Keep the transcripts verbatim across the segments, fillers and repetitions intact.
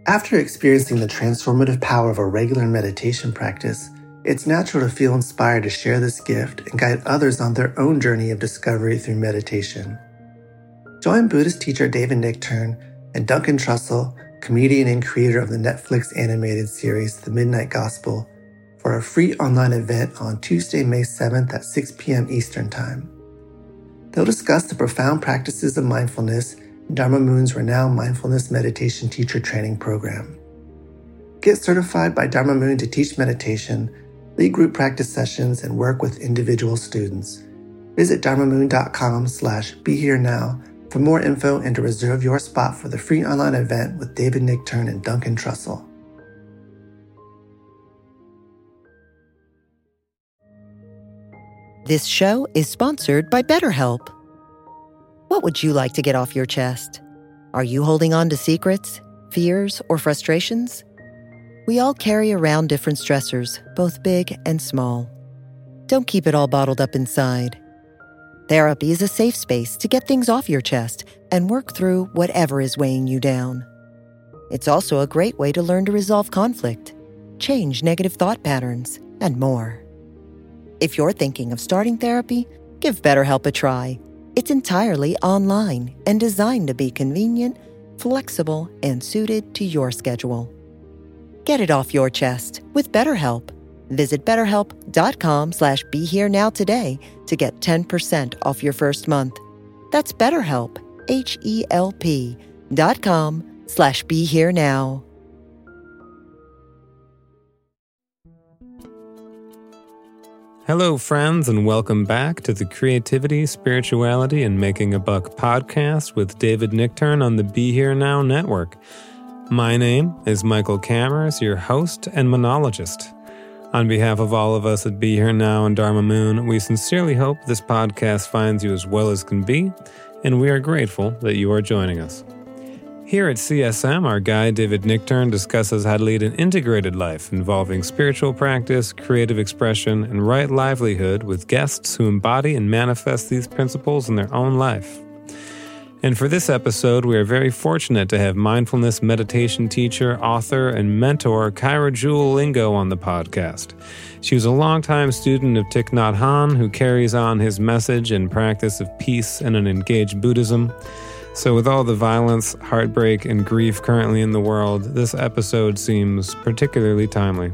After experiencing the transformative power of a regular meditation practice, it's natural to feel inspired to share this gift and guide others on their own journey of discovery through meditation. Join Buddhist teacher David Nichtern and Duncan Trussell, comedian and creator of the Netflix animated series The Midnight Gospel, for a free online event on Tuesday, May seventh at six p.m. Eastern Time. They'll discuss the profound practices of mindfulness in Dharma Moon's renowned mindfulness meditation teacher training program. Get certified by Dharma Moon to teach meditation, lead group practice sessions, and work with individual students. Visit dharmamoon.com slash be here now for more info and to reserve your spot for the free online event with David Nichtern and Duncan Trussell. This show is sponsored by BetterHelp. What would you like to get off your chest? Are you holding on to secrets, fears, or frustrations? We all carry around different stressors, both big and small. Don't keep it all bottled up inside. Therapy is a safe space to get things off your chest and work through whatever is weighing you down. It's also a great way to learn to resolve conflict, change negative thought patterns, and more. If you're thinking of starting therapy, give BetterHelp a try. It's entirely online and designed to be convenient, flexible, and suited to your schedule. Get it off your chest with BetterHelp. Visit betterhelp.com slash be here now today to get ten percent off your first month. That's BetterHelp, H-E-L-P dot com slash be here now. Hello, friends, and welcome back to the Creativity, Spirituality, and Making a Buck podcast with David Nichtern on the Be Here Now network. My name is Michael Cameras, your host and monologist. On behalf of all of us at Be Here Now and Dharma Moon, we sincerely hope this podcast finds you as well as can be, and we are grateful that you are joining us. Here at C S M, our guide David Nichtern discusses how to lead an integrated life involving spiritual practice, creative expression, and right livelihood with guests who embody and manifest these principles in their own life. And for this episode, we are very fortunate to have mindfulness meditation teacher, author, and mentor Kyra Jewel Lingo on the podcast. She was a longtime student of Thich Nhat Hanh who carries on his message and practice of peace and an engaged Buddhism. So with all the violence, heartbreak, and grief currently in the world, this episode seems particularly timely.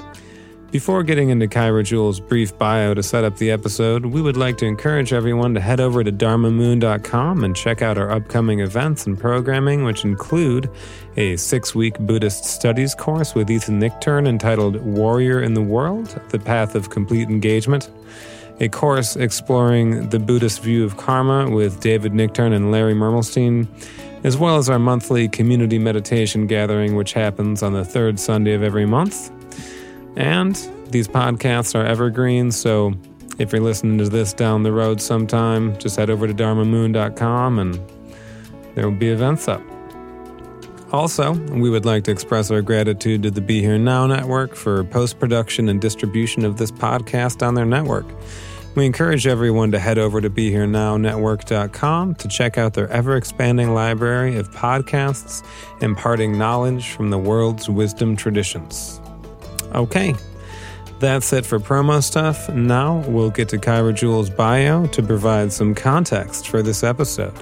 Before getting into Kyra Jewel's brief bio to set up the episode, we would like to encourage everyone to head over to dharma moon dot com and check out our upcoming events and programming, which include a six-week Buddhist studies course with Ethan Nichtern entitled Warrior in the World, The Path of Complete Engagement, a course exploring the Buddhist view of karma with David Nichtern and Larry Mermelstein, as well as our monthly community meditation gathering, which happens on the third Sunday of every month. And these podcasts are evergreen, so if you're listening to this down the road sometime, just head over to dharma moon dot com and there will be events up. Also, we would like to express our gratitude to the Be Here Now network for post-production and distribution of this podcast on their network. We encourage everyone to head over to be here now network dot com to check out their ever-expanding library of podcasts imparting knowledge from the world's wisdom traditions. Okay, that's it for promo stuff. Now we'll get to Kyra Jewel's bio to provide some context for this episode.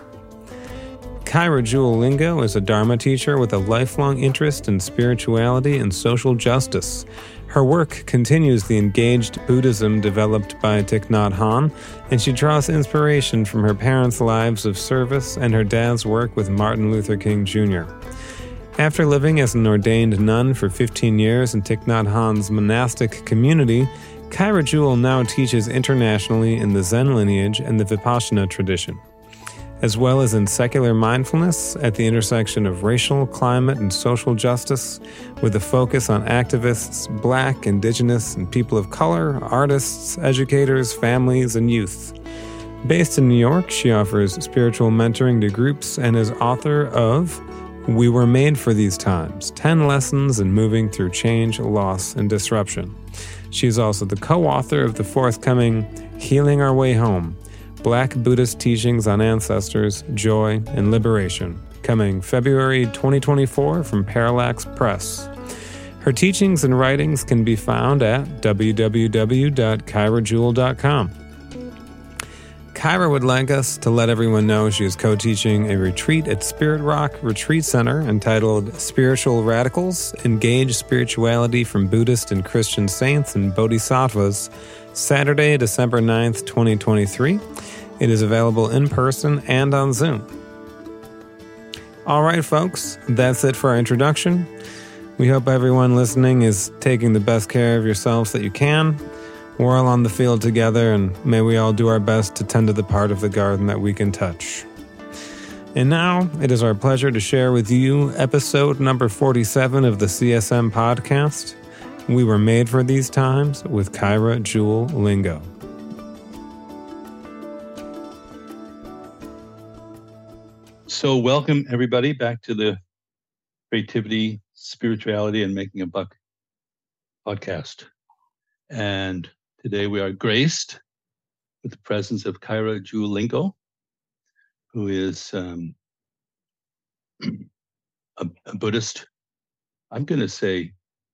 Kyra Jewel Lingo is a Dharma teacher with a lifelong interest in spirituality and social justice. Her work continues the engaged Buddhism developed by Thich Nhat Hanh, and she draws inspiration from her parents' lives of service and her dad's work with Martin Luther King Junior After living as an ordained nun for fifteen years in Thich Nhat Hanh's monastic community, Kyra Jewel now teaches internationally in the Zen lineage and the Vipassana tradition, as well as in secular mindfulness at the intersection of racial, climate, and social justice, with a focus on activists, Black, Indigenous, and people of color, artists, educators, families, and youth. Based in New York, she offers spiritual mentoring to groups and is author of We Were Made for These Times, ten Lessons in Moving Through Change, Loss, and Disruption. She is also the co-author of the forthcoming Healing Our Way Home, Black Buddhist Teachings on Ancestors, Joy, and Liberation. coming February twenty twenty-four from Parallax Press. Her teachings and writings can be found at w w w dot kyra jewel dot com. Kyra would like us to let everyone know she is co-teaching a retreat at Spirit Rock Retreat Center entitled Spiritual Radicals, Engage Spirituality from Buddhist and Christian Saints and Bodhisattvas, Saturday, December ninth, twenty twenty-three. It is available in person and on Zoom. All right, folks, that's it for our introduction. We hope everyone listening is taking the best care of yourselves that you can. We're all on the field together, and may we all do our best to tend to the part of the garden that we can touch. And now, it is our pleasure to share with you episode number forty-seven of the C S M podcast. We were made for these times with Kyra Jewel Lingo. So welcome, everybody, back to the Creativity, Spirituality, and Making a Buck podcast. And today we are graced with the presence of Kyra Jewel Lingo, who is um, a, a Buddhist, I'm going to say,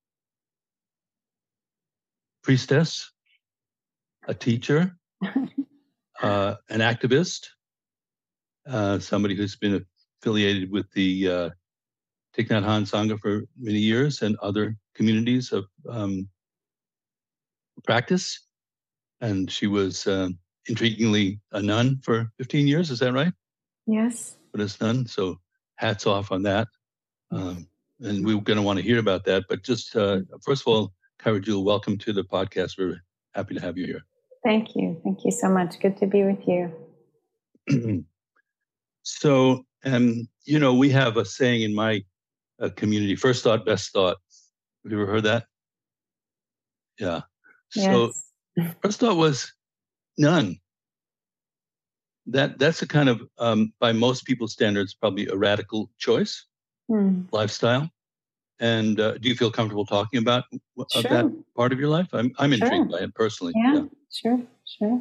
priestess, a teacher, uh, an activist, uh, somebody who's been affiliated with the uh, Thich Nhat Hanh Sangha for many years and other communities of um, practice. And she was uh, intriguingly a nun for fifteen years. Is that right? Yes. Buddhist nun. So hats off on that. Um, and we're going to want to hear about that. But just uh, first of all, Kyra Jewel, welcome to the podcast. We're happy to have you here. Thank you. Thank you so much. Good to be with you. So, um, you know, we have a saying in my uh, community, first thought, best thought. Have you ever heard that? Yeah. So Yes. first thought was none. That that's a kind of, um, by most people's standards, probably a radical choice, Hmm. lifestyle. And uh, do you feel comfortable talking about w- Sure. of that part of your life? I'm I'm intrigued Sure. by it personally. Yeah, sure, sure.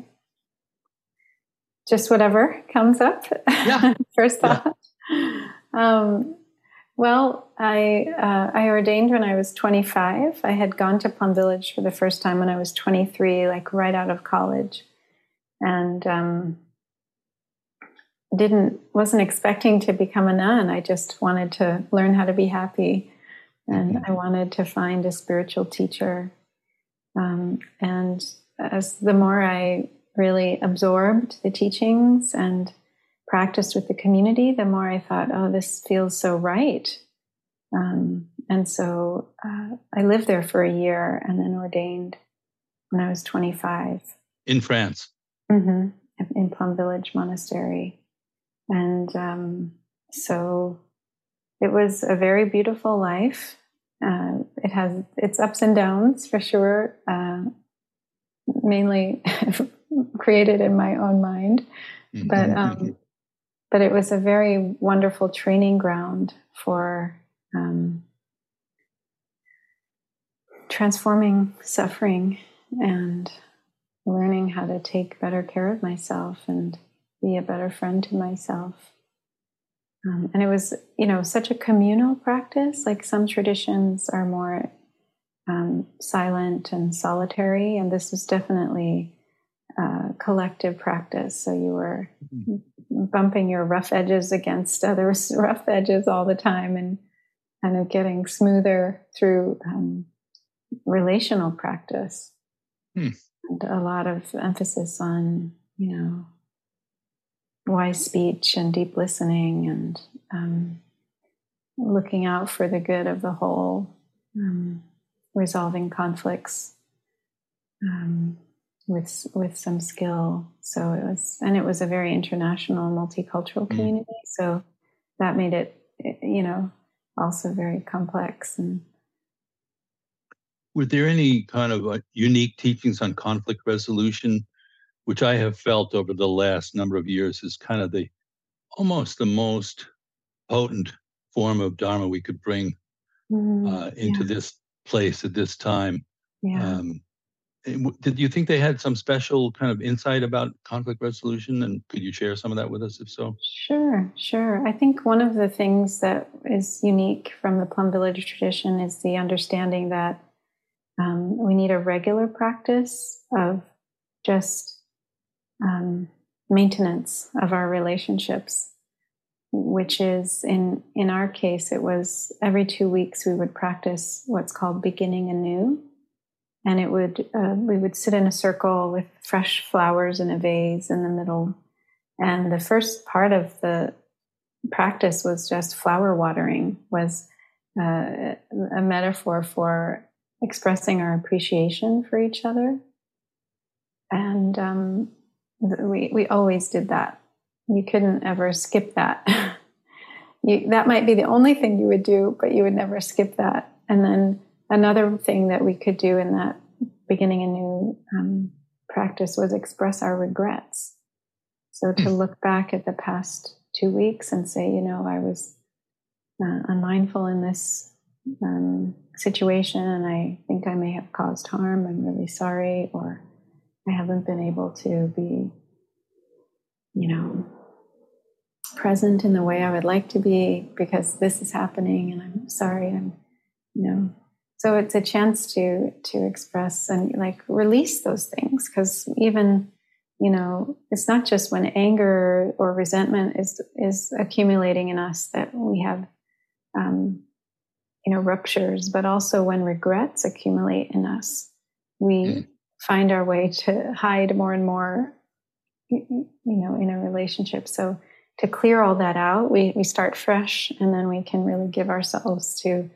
Just whatever comes up. Yeah. First Yeah. thought. Um, well, I uh, I ordained when I was twenty-five. I had gone to Plum Village for the first time when I was twenty-three, like right out of college, and um, didn't wasn't expecting to become a nun. I just wanted to learn how to be happy, and I wanted to find a spiritual teacher. Um, and as the more I really absorbed the teachings and practiced with the community, the more I thought, oh, this feels so right. Um, and so uh, I lived there for a year and then ordained when I was twenty-five. In France. Mm-hmm. In Plum Village Monastery. And um, so it was a very beautiful life. Uh, it has its ups and downs for sure, uh, mainly created in my own mind. Mm-hmm. But um, but it was a very wonderful training ground for um, transforming suffering and learning how to take better care of myself and be a better friend to myself. Um, and it was, you know, such a communal practice. Like some traditions are more um, silent and solitary, and this was definitely a collective practice. So you were bumping your rough edges against other rough edges all the time and kind of getting smoother through um, relational practice. Hmm. And a lot of emphasis on, you know, wise speech and deep listening and um, looking out for the good of the whole, um, resolving conflicts um, with with some skill. So it was, and it was a very international, multicultural community. Mm. So that made it, you know, also very complex. And were there any kind of uh, unique teachings on conflict resolution, which I have felt over the last number of years is kind of the almost the most potent form of Dharma we could bring mm, uh, into yeah. this place at this time? Yeah. Um, did you think they had some special kind of insight about conflict resolution? And could you share some of that with us, if so? Sure, sure. I think one of the things that is unique from the Plum Village tradition is the understanding that um, we need a regular practice of just um, maintenance of our relationships, which is, in, in our case, it was every two weeks we would practice what's called beginning anew. And it would uh, we would sit in a circle with fresh flowers in a vase in the middle. And the first part of the practice was just flower watering, was uh, a metaphor for expressing our appreciation for each other. And um, we we always did that. You couldn't ever skip that. you, that might be the only thing you would do, but you would never skip that. And then another thing that we could do in that beginning a new um, practice was express our regrets. So to look back at the past two weeks and say, you know, I was uh, unmindful in this um, situation, and I think I may have caused harm. I'm really sorry, or I haven't been able to be, you know, present in the way I would like to be because this is happening, and I'm sorry. I'm, you know. So it's a chance to to express and like release those things, because even, you know, it's not just when anger or resentment is is accumulating in us that we have, um, you know, ruptures, but also when regrets accumulate in us, we mm. find our way to hide more and more, you know, in a relationship. So to clear all that out, we we start fresh, and then we can really give ourselves to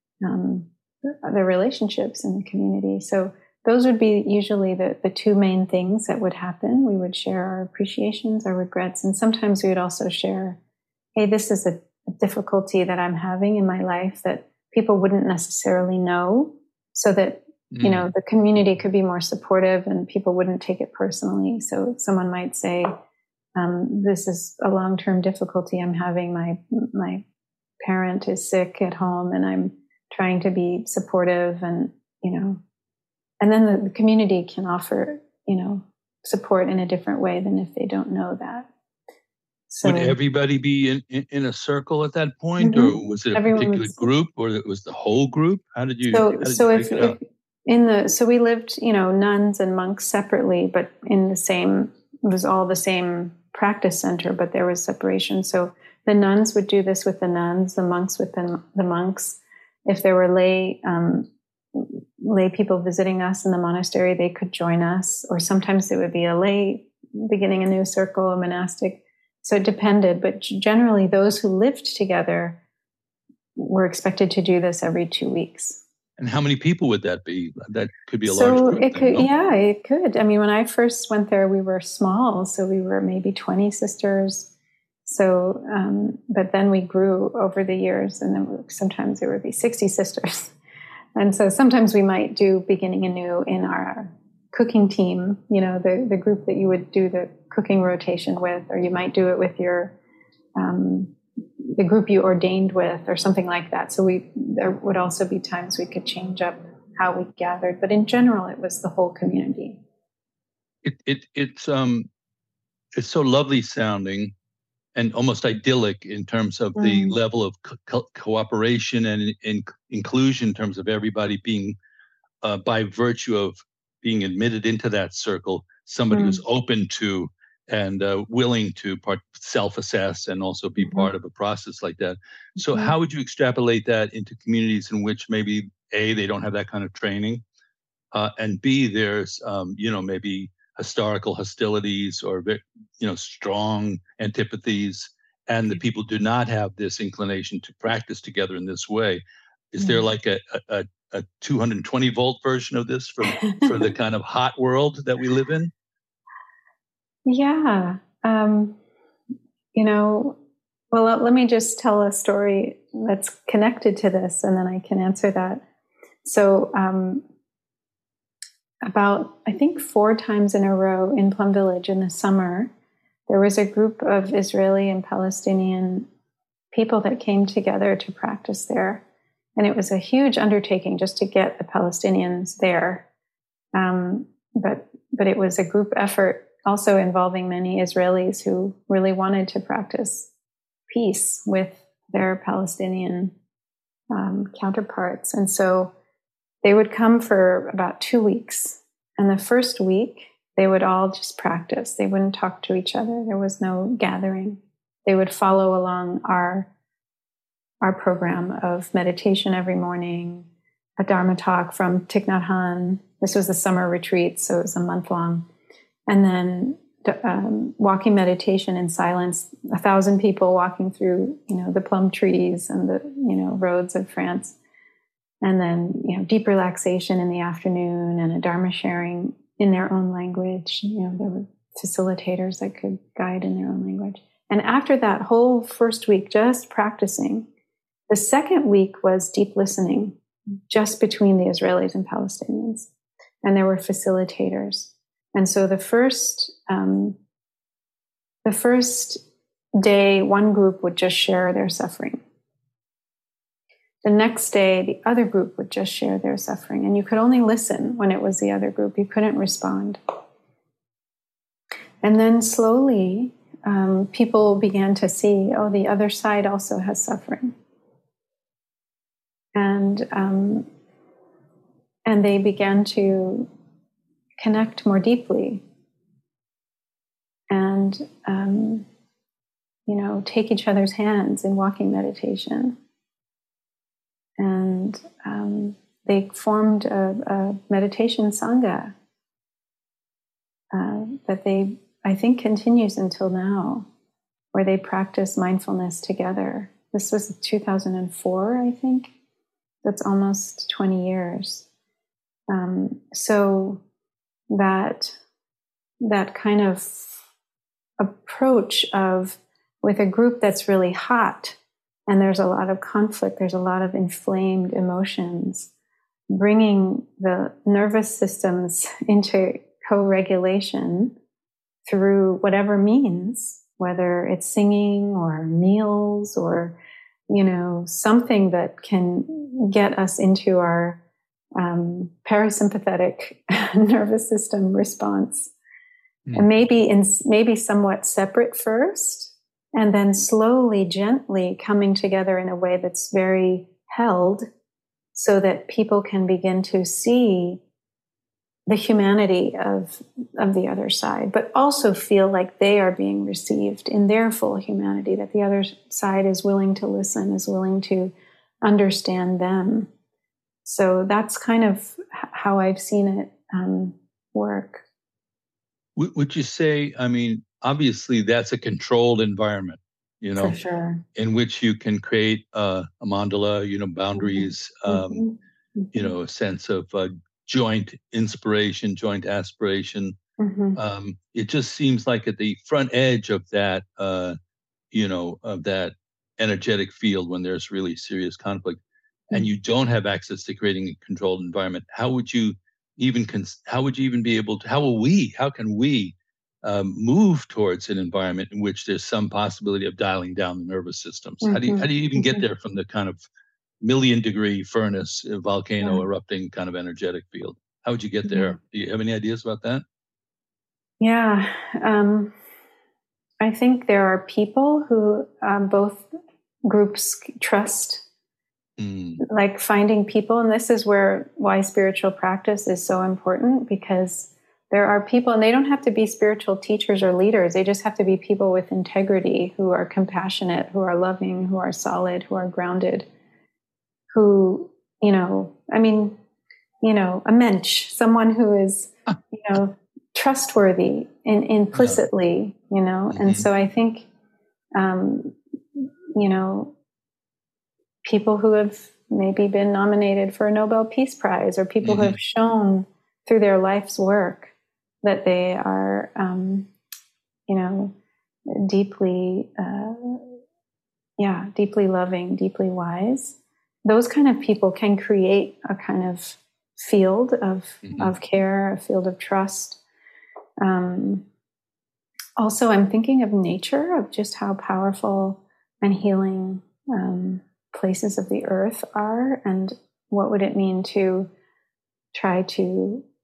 um, the relationships in the community. So those would be usually the, the two main things that would happen. We would share our appreciations, our regrets, and sometimes we would also share, hey, this is a, a difficulty that I'm having in my life that people wouldn't necessarily know, so that, mm. you know, the community could be more supportive and people wouldn't take it personally. So someone might say, um, this is a long-term difficulty I'm having. My, my parent is sick at home, and I'm trying to be supportive, and, you know, and then the, the community can offer, you know, support in a different way than if they don't know that. So, would everybody be in, in, in a circle at that point, mm-hmm. or was it a Everyone particular was, group, or it was the whole group? How did you? So, how did so you if, break it if up? in the so we lived, you know, nuns and monks separately, but in the same, it was all the same practice center, but there was separation. So the nuns would do this with the nuns, the monks with the, the monks. If there were lay um, lay people visiting us in the monastery, they could join us, or sometimes it would be a lay beginning a new circle, a monastic. So it depended, but generally those who lived together were expected to do this every two weeks. And how many people would that be? That could be a so large group. It then, could, no? yeah, it could. I mean, when I first went there, we were small, so we were maybe twenty sisters. So, um, but then we grew over the years, and then sometimes there would be sixty sisters. And so sometimes we might do beginning anew in our cooking team, you know, the, the group that you would do the cooking rotation with, or you might do it with your, um, the group you ordained with, or something like that. So we, there would also be times we could change up how we gathered, but in general, it was the whole community. It, it, it's, um, it's so lovely sounding and almost idyllic in terms of the mm. level of co- cooperation and in, in, inclusion in terms of everybody being, uh, by virtue of being admitted into that circle, somebody mm. who's open to and uh, willing to part, self-assess and also be mm-hmm. part of a process like that. So mm-hmm. how would you extrapolate that into communities in which maybe A, they don't have that kind of training, uh, and B, there's, um, you know, maybe historical hostilities or, you know, strong antipathies, and the people do not have this inclination to practice together in this way. Is mm-hmm. there like a, a, a two hundred twenty volt version of this for, for the kind of hot world that we live in? Yeah. Um, you know, well, let me just tell a story that's connected to this, and then I can answer that. So, um, about, I think, four times in a row in Plum Village in the summer, there was a group of Israeli and Palestinian people that came together to practice there. And it was a huge undertaking just to get the Palestinians there. Um, but but it was a group effort, also involving many Israelis who really wanted to practice peace with their Palestinian um, counterparts. And so they would come for about two weeks. And the first week, they would all just practice. They wouldn't talk to each other. There was no gathering. They would follow along our, our program of meditation every morning, a Dharma talk from Thich Nhat Hanh. This was the summer retreat, so it was a month long. And then um, walking meditation in silence, a thousand people walking through, you know, the plum trees and the, you know, roads of France. And then, you know, deep relaxation in the afternoon and a Dharma sharing in their own language. You know, there were facilitators that could guide in their own language. And after that whole first week, just practicing, the second week was deep listening, just between the Israelis and Palestinians. And there were facilitators. And so the first, um, the first day, one group would just share their suffering. The next day, the other group would just share their suffering. And you could only listen when it was the other group. You couldn't respond. And then slowly, um, people began to see, oh, the other side also has suffering. And um, and they began to connect more deeply and, um, you know, take each other's hands in walking meditation. And um, they formed a, a meditation sangha uh, that they, I think, continues until now, where they practice mindfulness together. This was two thousand four, I think. That's almost twenty years. Um, so that that kind of approach of, with a group that's really hot, and there's a lot of conflict, there's a lot of inflamed emotions, bringing the nervous systems into co-regulation through whatever means, whether it's singing or meals or, you know, something that can get us into our um, parasympathetic nervous system response. Mm. And maybe in, maybe somewhat separate first, and then slowly, gently coming together in a way that's very held, so that people can begin to see the humanity of, of the other side, but also feel like they are being received in their full humanity, that the other side is willing to listen, is willing to understand them. So that's kind of how I've seen it um, work. Would you say, I mean, obviously that's a controlled environment, you know, for sure, in which you can create uh, a mandala, you know, boundaries, mm-hmm. um, mm-hmm. you know, a sense of uh, joint inspiration, joint aspiration. Mm-hmm. Um, it just seems like at the front edge of that, uh, you know, of that energetic field, when there's really serious conflict, mm-hmm. and you don't have access to creating a controlled environment, how would you even, cons- how would you even be able to, how will we, how can we um, move towards an environment in which there's some possibility of dialing down the nervous systems? Mm-hmm. How do you, how do you even mm-hmm. get there from the kind of million degree furnace, volcano yeah. erupting kind of energetic field? How would you get there? Mm-hmm. Do you have any ideas about that? Yeah. Um, I think there are people who um, both groups trust, mm. like finding people. And this is where why spiritual practice is so important, because there are people, and they don't have to be spiritual teachers or leaders. They just have to be people with integrity, who are compassionate, who are loving, who are solid, who are grounded, who, you know, I mean, you know, a mensch, someone who is, you know, trustworthy in, implicitly, yeah. you know. Mm-hmm. And so I think, um, you know, people who have maybe been nominated for a Nobel Peace Prize, or people mm-hmm. who have shown through their life's work that they are, um, you know, deeply, uh, yeah, deeply loving, deeply wise. Those kind of people can create a kind of field of mm-hmm. of care, a field of trust. Um, also, I'm thinking of nature, of just how powerful and healing um, places of the earth are, and what would it mean to try to, you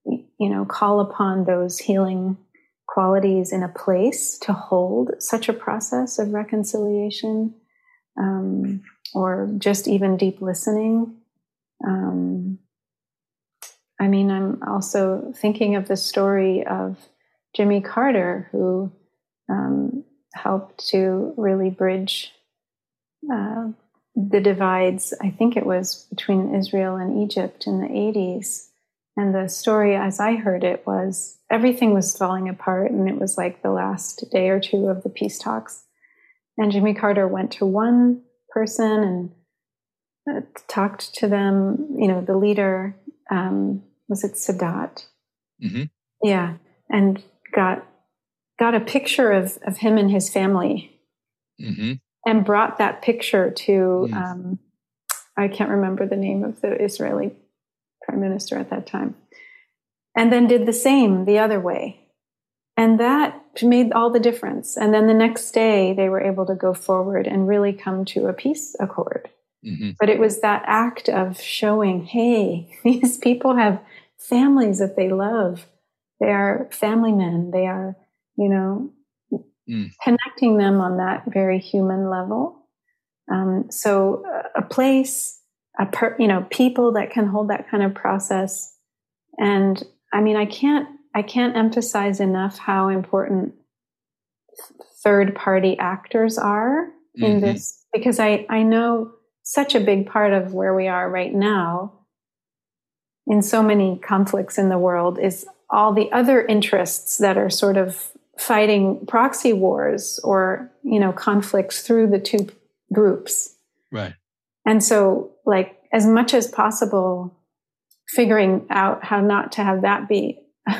you know, call upon those healing qualities in a place to hold such a process of reconciliation, um, or just even deep listening. Um, I mean, I'm also thinking of the story of Jimmy Carter, who um, helped to really bridge uh, the divides. I think it was between Israel and Egypt in the eighties. And the story, as I heard it, was everything was falling apart, and it was like the last day or two of the peace talks. And Jimmy Carter went to one person and uh, talked to them, you know, the leader, um, was it Sadat? Mm-hmm. Yeah. And got got a picture of, of him and his family, mm-hmm. and brought that picture to, mm. um, I can't remember the name of the Israeli prime minister at that time, and then did the same the other way. And that made all the difference. And then the next day they were able to go forward and really come to a peace accord. Mm-hmm. But it was that act of showing, hey, these people have families that they love. They are family men. They are, you know, mm. connecting them on that very human level. Um, so a place, a per, you know, people that can hold that kind of process. And I mean, I can't, I can't emphasize enough how important third party actors are mm-hmm. in this, because I, I know such a big part of where we are right now in so many conflicts in the world is all the other interests that are sort of fighting proxy wars or, you know, conflicts through the two groups. Right. And so, like, as much as possible, figuring out how not to have that be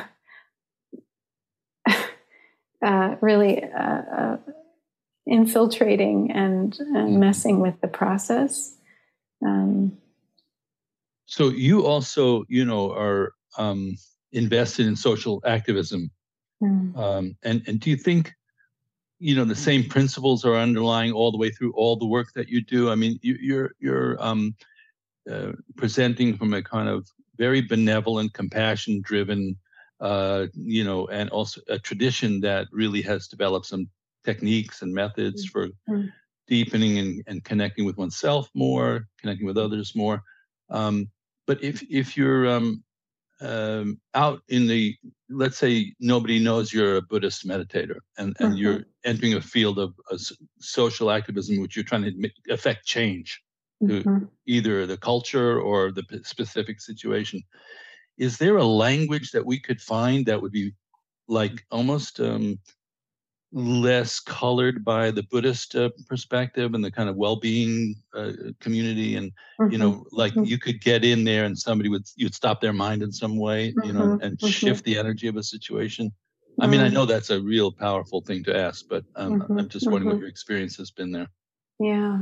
uh, really uh, uh, infiltrating and, and messing with the process. Um, so you also, you know, are um, invested in social activism. Mm. Um, and, and do you think, you know, the same principles are underlying all the way through all the work that you do? I mean, you, you're you're um, uh, presenting from a kind of very benevolent, compassion-driven, uh, you know, and also a tradition that really has developed some techniques and methods for mm-hmm. deepening and, and connecting with oneself more, connecting with others more. Um, but if if you're um, um, out in the, let's say nobody knows you're a Buddhist meditator, and, and mm-hmm. you're entering a field of uh, social activism, which you're trying to make, affect change to mm-hmm. either the culture or the specific situation. Is there a language that we could find that would be like almost um, less colored by the Buddhist uh, perspective and the kind of well-being uh, community? And, mm-hmm. you know, like mm-hmm. you could get in there and somebody would, you'd stop their mind in some way, mm-hmm. you know, and mm-hmm. shift the energy of a situation. Mm-hmm. I mean, I know that's a real powerful thing to ask, but um, mm-hmm. I'm just wondering mm-hmm. what your experience has been there. Yeah.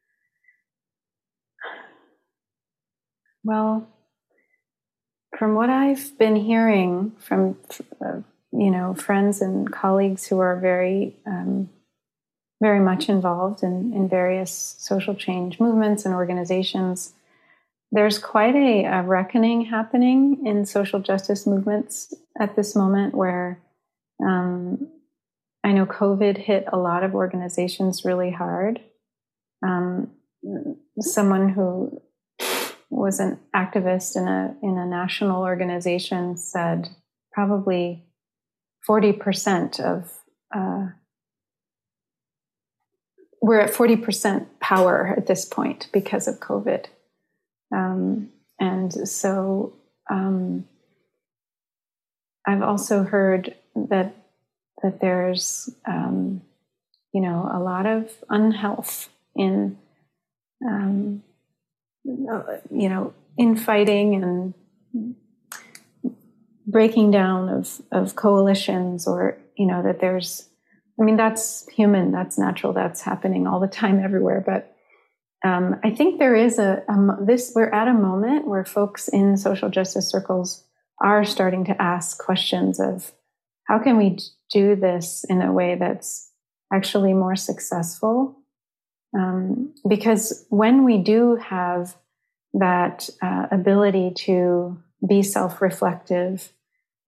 Well, from what I've been hearing from, uh, you know, friends and colleagues who are very, um, very much involved in, in various social change movements and organizations, there's quite a, a reckoning happening in social justice movements at this moment where um, I know COVID hit a lot of organizations really hard. Um, someone who was an activist in a in a national organization said probably forty percent of uh, we're at forty percent power at this point because of COVID, um, and so um, I've also heard that that there's um, you know a lot of unhealth in. Um, you know, infighting and breaking down of, of coalitions, or, you know, that there's, I mean, that's human, that's natural, that's happening all the time everywhere. But um, I think there is a, a, this, we're at a moment where folks in social justice circles are starting to ask questions of how can we do this in a way that's actually more successful? Um, because when we do have that uh, ability to be self-reflective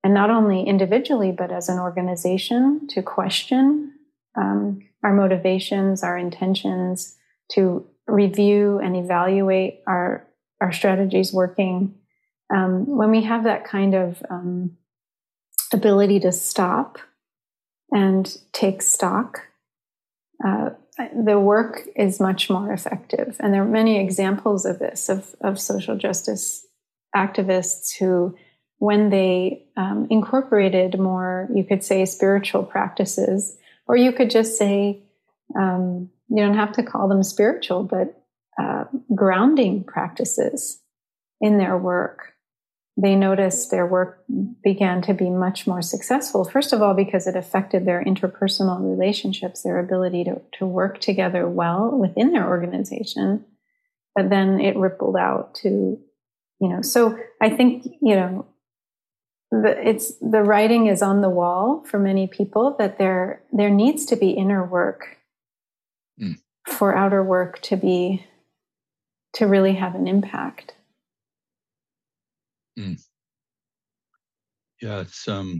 and not only individually, but as an organization, to question um, our motivations, our intentions, to review and evaluate our, our strategies working. Um, when we have that kind of um, ability to stop and take stock, uh, the work is much more effective. And there are many examples of this, of, of social justice activists who, when they um, incorporated more, you could say, spiritual practices, or you could just say, um, you don't have to call them spiritual, but uh, grounding practices in their work, they noticed their work began to be much more successful. First of all, because it affected their interpersonal relationships, their ability to, to work together well within their organization. But then it rippled out to, you know, so I think, you know, the, it's the writing is on the wall for many people that there, there needs to be inner work mm. for outer work to be, to really have an impact. Mm. Yeah, it's um,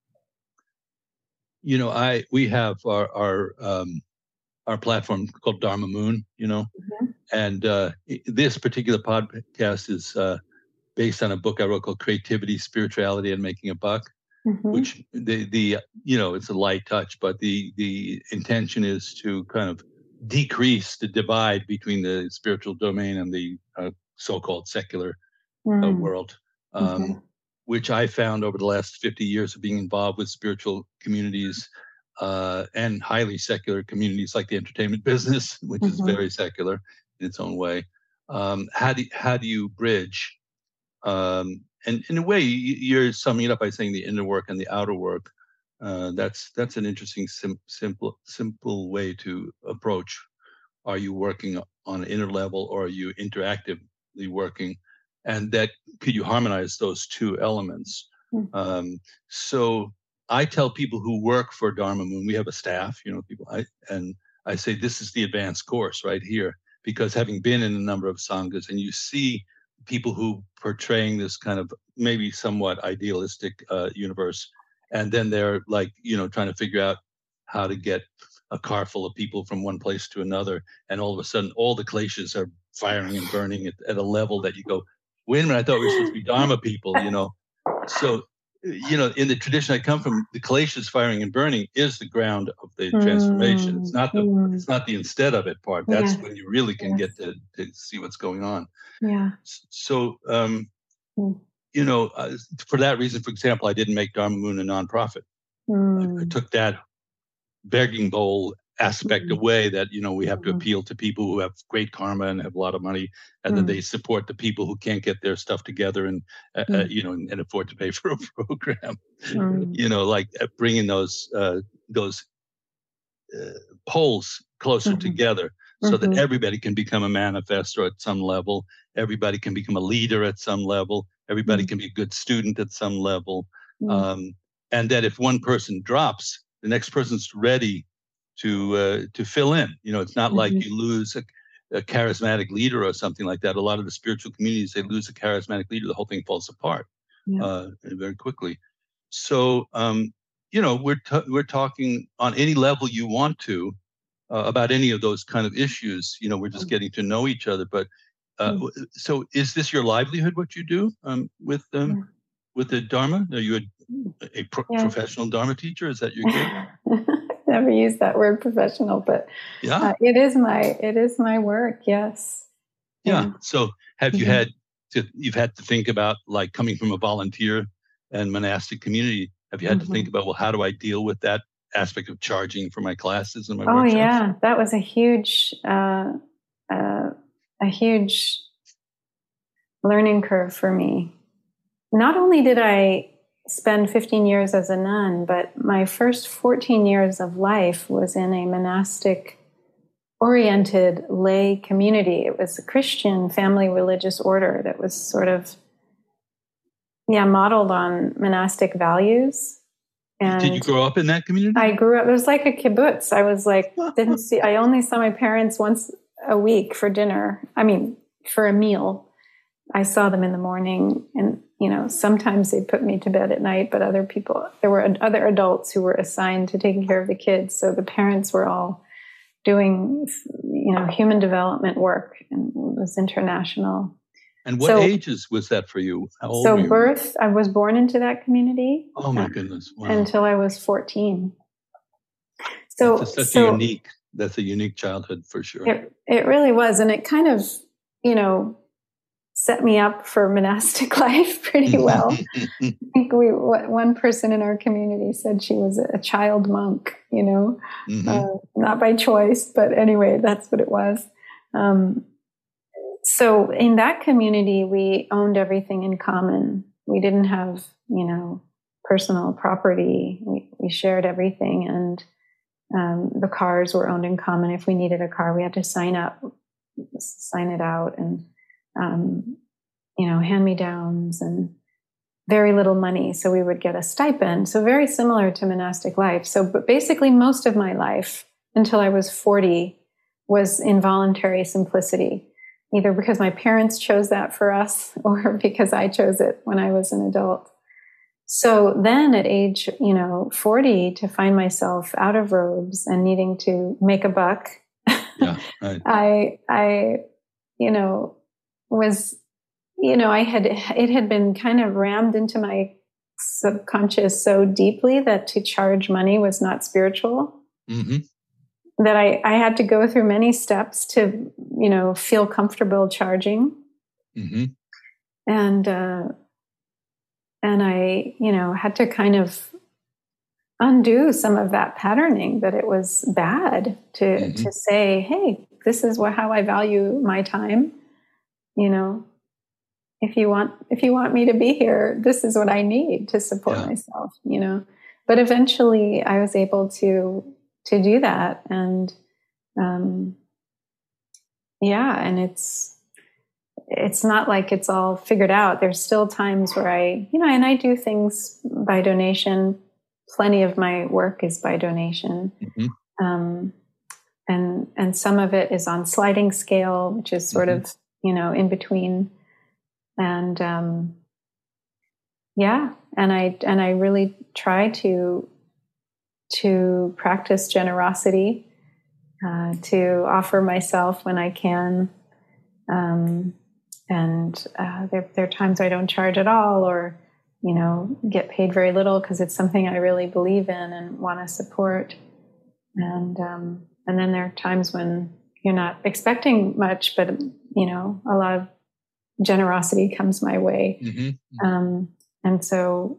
you know, I we have our our um, our platform called Dharma Moon, you know, mm-hmm. and uh, this particular podcast is uh, based on a book I wrote called Creativity, Spirituality, and Making a Buck, mm-hmm. which the the you know it's a light touch, but the the intention is to kind of decrease the divide between the spiritual domain and the uh, so-called secular mm. uh, world. Um, okay. Which I found over the last fifty years of being involved with spiritual communities uh, and highly secular communities like the entertainment business, which mm-hmm. is very secular in its own way. Um, how do how do you bridge? Um, and in a way, you're summing it up by saying the inner work and the outer work. Uh, that's that's an interesting, sim- simple simple way to approach. Are you working on an inner level, or are you interactively working? And that could you harmonize those two elements? Mm-hmm. Um, so I tell people who work for Dharma Moon, we have a staff, you know, people, I, and I say, this is the advanced course right here, because having been in a number of sanghas, and you see people who portraying this kind of maybe somewhat idealistic uh, universe, and then they're like, you know, trying to figure out how to get a car full of people from one place to another, and all of a sudden, all the kleshas are firing and burning at, at a level that you go, wait a minute, I thought we were supposed to be Dharma people, you know. So, you know, in the tradition I come from, the kleshas firing and burning is the ground of the mm. transformation. It's not the mm. it's not the instead of it part. That's yes. when you really can yes. get to, to see what's going on. Yeah. So, um, mm. you know, uh, for that reason, for example, I didn't make Dharma Moon a nonprofit. Mm. I, I took that begging bowl aspect mm-hmm. away, that, you know, we have to mm-hmm. appeal to people who have great karma and have a lot of money, and mm-hmm. then they support the people who can't get their stuff together and, uh, mm-hmm. uh, you know, and, and afford to pay for a program, mm-hmm. you know, like uh, bringing those, uh, those uh, poles closer mm-hmm. together so mm-hmm. that everybody can become a manifestor at some level. Everybody can become a leader at some level. Everybody mm-hmm. can be a good student at some level. Mm-hmm. Um, and that if one person drops, the next person's ready to uh, to fill in. You know, it's not mm-hmm. like you lose a, a charismatic leader or something like that. A lot of the spiritual communities, they lose a charismatic leader, the whole thing falls apart yeah. uh, very quickly. So, um, you know, we're t- we're talking on any level you want to uh, about any of those kind of issues. You know, we're just mm-hmm. getting to know each other. But uh, mm-hmm. so, is this your livelihood? What you do um, with um, yeah. with the Dharma? Are you a, a pro- yeah. professional Dharma teacher? Is that your gig? Never used that word professional, but yeah, uh, it is my it is my work. Yes. Yeah. yeah. So have you mm-hmm. had to you've had to think about, like, coming from a volunteer and monastic community? Have you had mm-hmm. to think about, well, how do I deal with that aspect of charging for my classes and my oh workshops? Yeah, that was a huge uh, uh, a huge learning curve for me. Not only did I spend fifteen years as a nun, but my first fourteen years of life was in a monastic oriented lay community. It was a Christian family religious order that was sort of, yeah, modeled on monastic values. And did you grow up in that community? I grew up, it was like a kibbutz. I was like, didn't see, I only saw my parents once a week for dinner. I mean, for a meal. I saw them in the morning, and you know, sometimes they put me to bed at night, but other people, there were other adults who were assigned to taking care of the kids. So the parents were all doing, you know, human development work, and it was international. And what so, ages was that for you? How old so were you? birth, I was born into that community. Oh my goodness! Wow. Until I was fourteen. So that's such so a unique. That's a unique childhood for sure. It it really was, and it kind of, you know, set me up for monastic life pretty well. I think we one person in our community said she was a child monk. You know, mm-hmm. uh, not by choice, but anyway, that's what it was. Um, So in that community, we owned everything in common. We didn't have, you know, personal property. We, we shared everything, and um, the cars were owned in common. If we needed a car, we had to sign up, sign it out, and, um, you know, hand-me-downs and very little money. So we would get a stipend. So very similar to monastic life. So, but basically most of my life until I was forty was involuntary simplicity. Either because my parents chose that for us or because I chose it when I was an adult. So then at age, you know, forty, to find myself out of robes and needing to make a buck, yeah, right. I, I, you know, was, you know, I had, it had been kind of rammed into my subconscious so deeply that to charge money was not spiritual. Mm-hmm. That I, I had to go through many steps to, you know, feel comfortable charging. Mm-hmm. And, uh, and I, you know, had to kind of undo some of that patterning, that it was bad to, mm-hmm. to say, hey, this is what, how I value my time. You know, if you want, if you want me to be here, this is what I need to support yeah. myself, you know. But eventually I was able to to do that. And, um, yeah, and it's, it's not like it's all figured out. There's still times where I, you know, and I do things by donation. Plenty of my work is by donation. Mm-hmm. Um, and, and some of it is on sliding scale, which is sort mm-hmm. of, you know, in between. And, um, yeah, and I, and I really try to, to practice generosity, uh, to offer myself when I can. Um, and uh, there, there are times I don't charge at all, or, you know, get paid very little because it's something I really believe in and want to support. And, um, and then there are times when you're not expecting much, but, you know, a lot of generosity comes my way. Mm-hmm. Um, and so,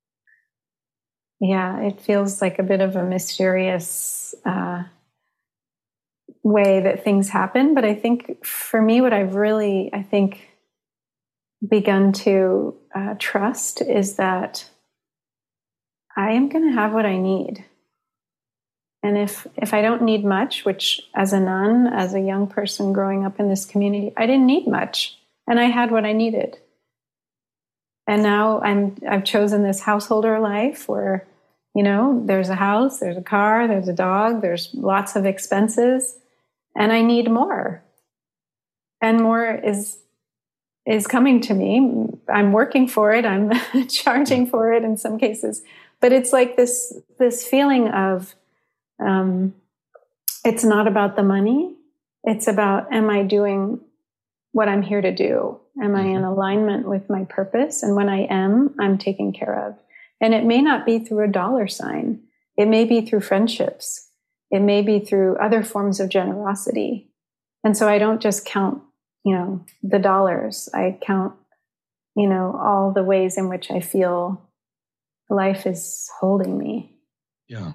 yeah, it feels like a bit of a mysterious uh, way that things happen. But I think for me, what I've really, I think, begun to uh, trust is that I am going to have what I need. And if, if I don't need much, which as a nun, as a young person growing up in this community, I didn't need much. And I had what I needed. And now I'm, I've chosen this householder life where, you know, there's a house, there's a car, there's a dog, there's lots of expenses, and I need more. And more is, is coming to me. I'm working for it. I'm charging for it in some cases. But it's like this, this feeling of, um, it's not about the money. It's about, am I doing what I'm here to do? Am I in alignment with my purpose? And when I am, I'm taken care of. And it may not be through a dollar sign. It may be through friendships. It may be through other forms of generosity. And so I don't just count, you know, the dollars. I count, you know, all the ways in which I feel life is holding me. Yeah.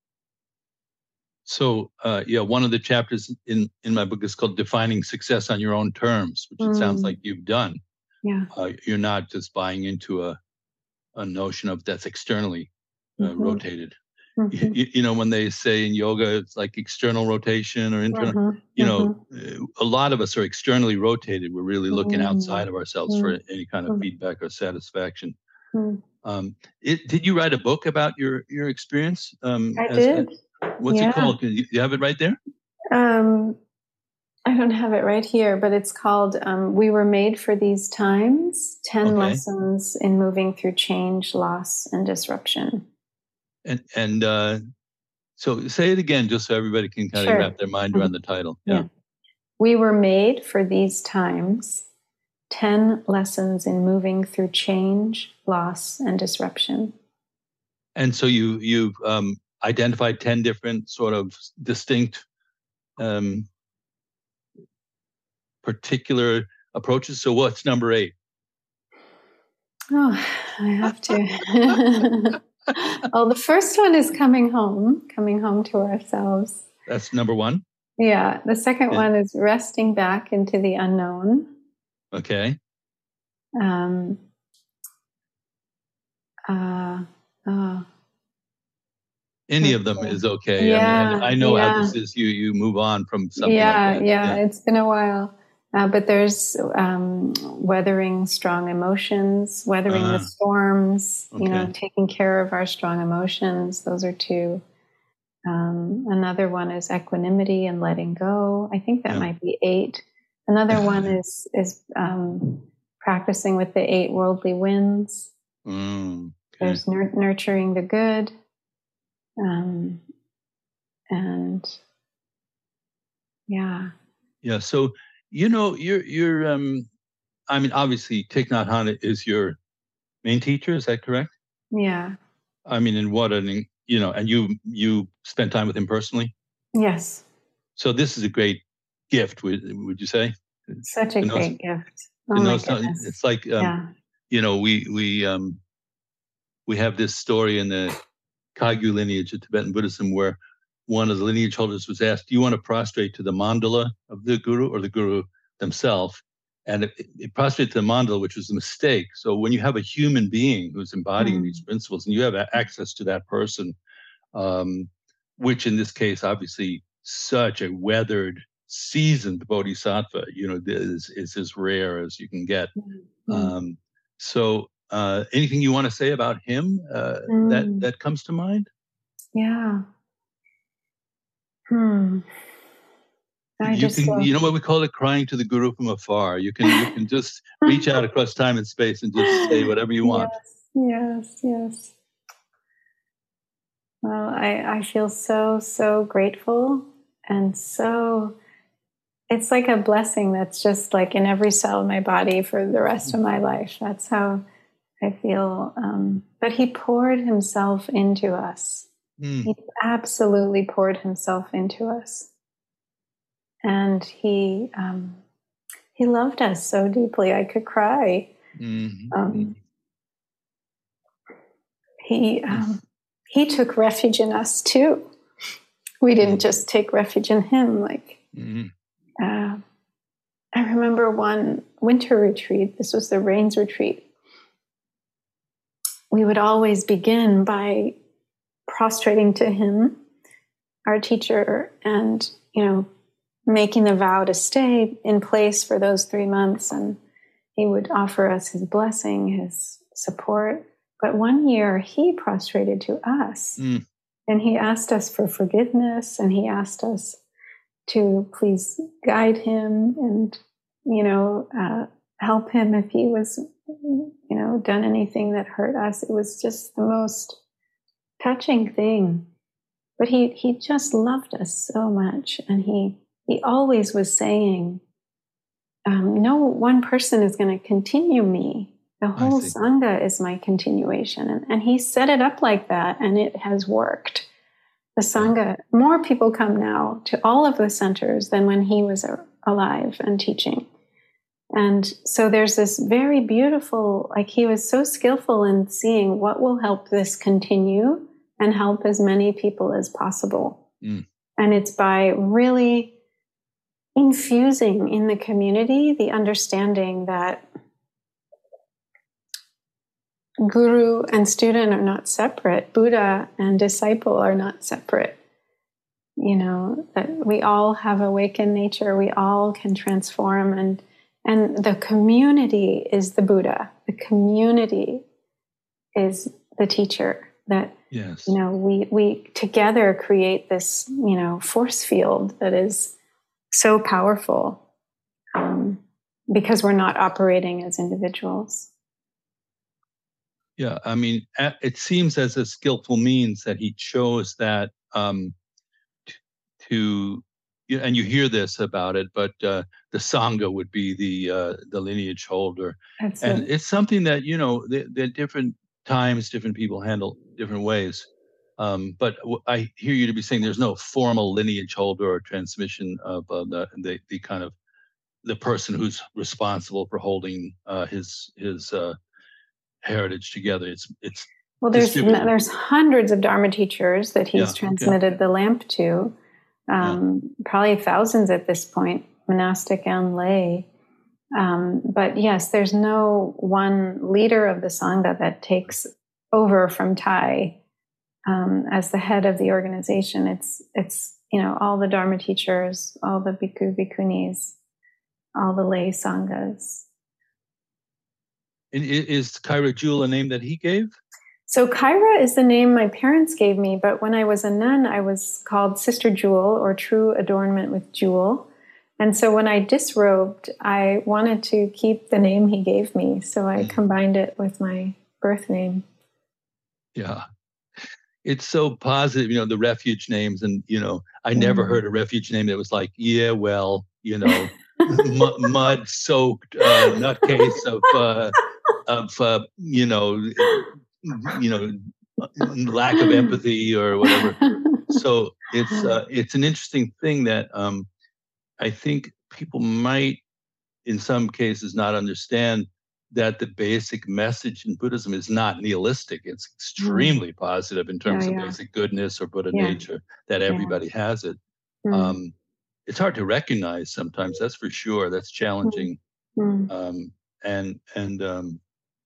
So, uh, yeah, one of the chapters in, in my book is called Defining Success on Your Own Terms, which mm. it sounds like you've done. Yeah. Uh, you're not just buying into a, a notion of that's externally uh, mm-hmm. rotated. Mm-hmm. You, you know, when they say in yoga, it's like external rotation or internal, mm-hmm. you know, mm-hmm. a lot of us are externally rotated. We're really looking mm-hmm. outside of ourselves mm-hmm. for any kind of mm-hmm. feedback or satisfaction. Mm-hmm. Um, it, did you write a book about your, your experience? Um, I as, did. What's yeah. it called? Can you, you have it right there? Um, I don't have it right here, but it's called um, We Were Made for These Times, ten Okay. Lessons in Moving Through Change, Loss, and Disruption. And and uh, so say it again, just so everybody can kind Sure. of wrap their mind around the title. Yeah. Yeah. We were made for these times, ten Lessons in Moving Through Change, Loss, and Disruption. And so you you've um, identified ten different sort of distinct um, particular approaches. So what's number eight? Oh, I have to. Well, the first one is coming home, coming home to ourselves. That's number one. Yeah. The second Yeah. one is resting back into the unknown. Okay. Um, uh, uh, Any of them Okay. is okay. Yeah, I mean, I, I know yeah. how this is. You you move on from something yeah, like that. yeah, It's been a while. Uh, but there's um, weathering strong emotions, weathering Ah, the storms, you know, okay. taking care of our strong emotions. Those are two. Um, another one is equanimity and letting go. I think that Yeah. might be eight. Another Yeah, one yeah. is is um, practicing with the eight worldly winds. Mm, okay. There's nur- nurturing the good, um, and yeah, Yeah. So you know, you're you're. Um, I mean, obviously, Thich Nhat Hanh is your main teacher. Is that correct? yeah, I mean, and what an you know, and you you spent time with him personally. yes, So this is a great gift. Would would you say? such a To know, great gift. Oh to know my some- goodness, it's like um, yeah, you know, we we um, we have this story in the Kagyu lineage of Tibetan Buddhism where one of the lineage holders was asked, "Do you want to prostrate to the mandala of the guru or the guru themselves?" And it, it prostrated to the mandala, which was a mistake. So when you have a human being who's embodying Mm. these principles, and you have access to that person, um, which in this case, obviously, such a weathered, seasoned bodhisattva, you know, is is as rare as you can get. Mm. Um, so, uh, anything you want to say about him uh, Mm. that that comes to mind? yeah. Hmm. I You just, can, uh, you know what we call it, crying to the guru from afar. You can, you can just reach out across time and space and just say whatever you want. yes, yes, yes. Well, I, I feel so, so grateful and so, it's like a blessing that's just like in every cell of my body for the rest of my life. That's how I feel. Um, but he poured himself into us. Mm. He absolutely poured himself into us. And he, um, he loved us so deeply. I could cry. Mm-hmm. Um, he, um, he took refuge in us too. We didn't just take refuge in him. Like, Mm-hmm. uh, I remember one winter retreat. This was the Rains retreat. We would always begin by prostrating to him, our teacher, and, you know, making the vow to stay in place for those three months. And he would offer us his blessing, his support. But one year he prostrated to us. Mm. And he asked us for forgiveness, and he asked us to please guide him and, you know, uh, help him if he was, you know, done anything that hurt us. It was just the most touching thing. But he, he just loved us so much. And he, he always was saying, um, no one person is going to continue me. The whole Sangha is my continuation. And, and he set it up like that, and it has worked. The Sangha, more people come now to all of the centers than when he was alive and teaching. And so there's this very beautiful, like he was so skillful in seeing what will help this continue and help as many people as possible. Mm. And it's by really infusing in the community the understanding that guru and student are not separate. Buddha and disciple are not separate. You know, that we all have awakened nature. We all can transform, and and the community is the Buddha. The community is the teacher. That, yes. you know, we we together create this, you know, force field that is so powerful um, because we're not operating as individuals. Yeah, I mean, it seems as a skillful means that he chose that um, to, and you hear this about it, but uh, the Sangha would be the uh, the lineage holder. That's and it. It's something that, you know, the, the different times, different people handle different ways. Um, but w- I hear you to be saying there's no formal lineage holder or transmission of uh, the, the the kind of the person who's responsible for holding uh, his his uh, heritage together. It's it's well, there's distributed. there's hundreds of Dharma teachers that he's Yeah, transmitted yeah. the lamp to, um, yeah. probably thousands at this point, monastic and lay. Um, but yes, there's no one leader of the Sangha that takes over from Thai um, as the head of the organization. It's it's you know all the Dharma teachers, all the bhikkhu bhikkhunis, all the lay sanghas. Is Kyra Jewel a name that he gave? So Kyra is the name my parents gave me, but when I was a nun, I was called Sister Jewel, or True Adornment with Jewel. And so when I disrobed, I wanted to keep the name he gave me, so I mm. combined it with my birth name. Yeah. It's so positive, you know, the refuge names. And, you know, I never mm. heard a refuge name that was like, yeah, well, you know, m- mud-soaked uh, nutcase of... Uh, of uh, you know you know lack of empathy or whatever. So it's uh, it's an interesting thing that um, I think people might in some cases not understand, that the basic message in Buddhism is not nihilistic. It's extremely mm. positive in terms yeah, of yeah. basic goodness or Buddha yeah. nature, that everybody yeah. has it. Mm. Um, it's hard to recognize sometimes, that's for sure. That's challenging. Mm. Um, and and um,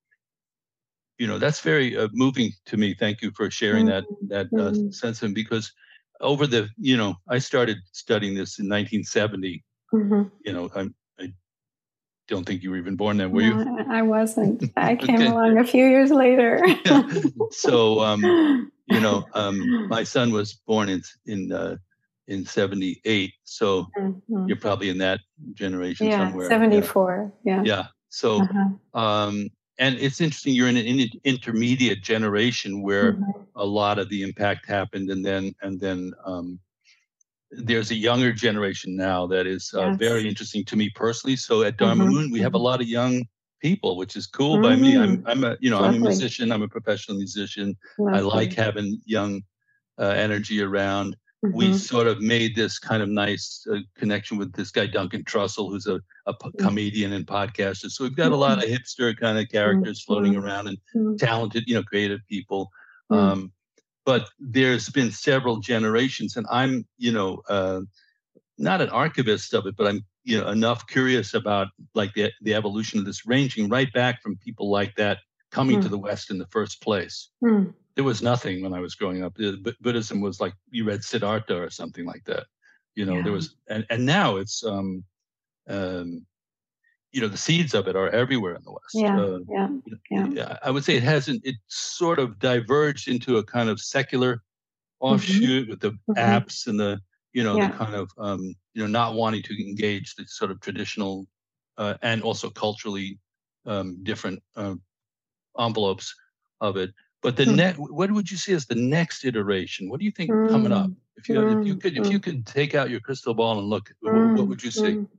you know, that's very uh, moving to me. Thank you for sharing mm. that that uh, mm. sense of, because over the, you know, I started studying this in nineteen seventy. Mm-hmm. You know, I'm, I don't think you were even born then, were no, you? I wasn't. I came okay. along a few years later. yeah. So, um, you know, um, my son was born in in uh, in seventy-eight. So mm-hmm. you're probably in that generation yeah, somewhere. seventy-four. Yeah. Yeah. yeah. So, uh-huh. um, and it's interesting. You're in an in- intermediate generation where mm-hmm. a lot of the impact happened, and then and then. Um, There's a younger generation now that is uh, yes. very interesting to me personally. So at Dharma mm-hmm. Moon, we have a lot of young people, which is cool mm-hmm. by me. I'm, I'm a, you know, Lovely. I'm a musician. I'm a professional musician. Lovely. I like having young uh, energy around. Mm-hmm. We sort of made this kind of nice uh, connection with this guy, Duncan Trussell, who's a, a p- comedian and podcaster. So we've got mm-hmm. a lot of hipster kind of characters mm-hmm. floating around, and mm-hmm. talented, you know, creative people. Mm-hmm. Um, But there's been several generations, and I'm, you know, uh, not an archivist of it, but I'm, you know, enough curious about like the the evolution of this, ranging right back from people like that coming mm. to the West in the first place. Mm. There was nothing when I was growing up. B- Buddhism was like, you read Siddhartha or something like that. You know, yeah. there was, and, and now it's, um, um, you know, the seeds of it are everywhere in the West. Yeah, uh, yeah, yeah. I would say it hasn't, it sort of diverged into a kind of secular offshoot mm-hmm. with the mm-hmm. apps and the, you know, yeah. the kind of, um, you know, not wanting to engage the sort of traditional uh, and also culturally um, different uh, envelopes of it. But the mm-hmm. next, what would you see as the next iteration? What do you think mm-hmm. coming up? If you, mm-hmm. if you could, if you could take out your crystal ball and look, mm-hmm. what, what would you see? Mm-hmm.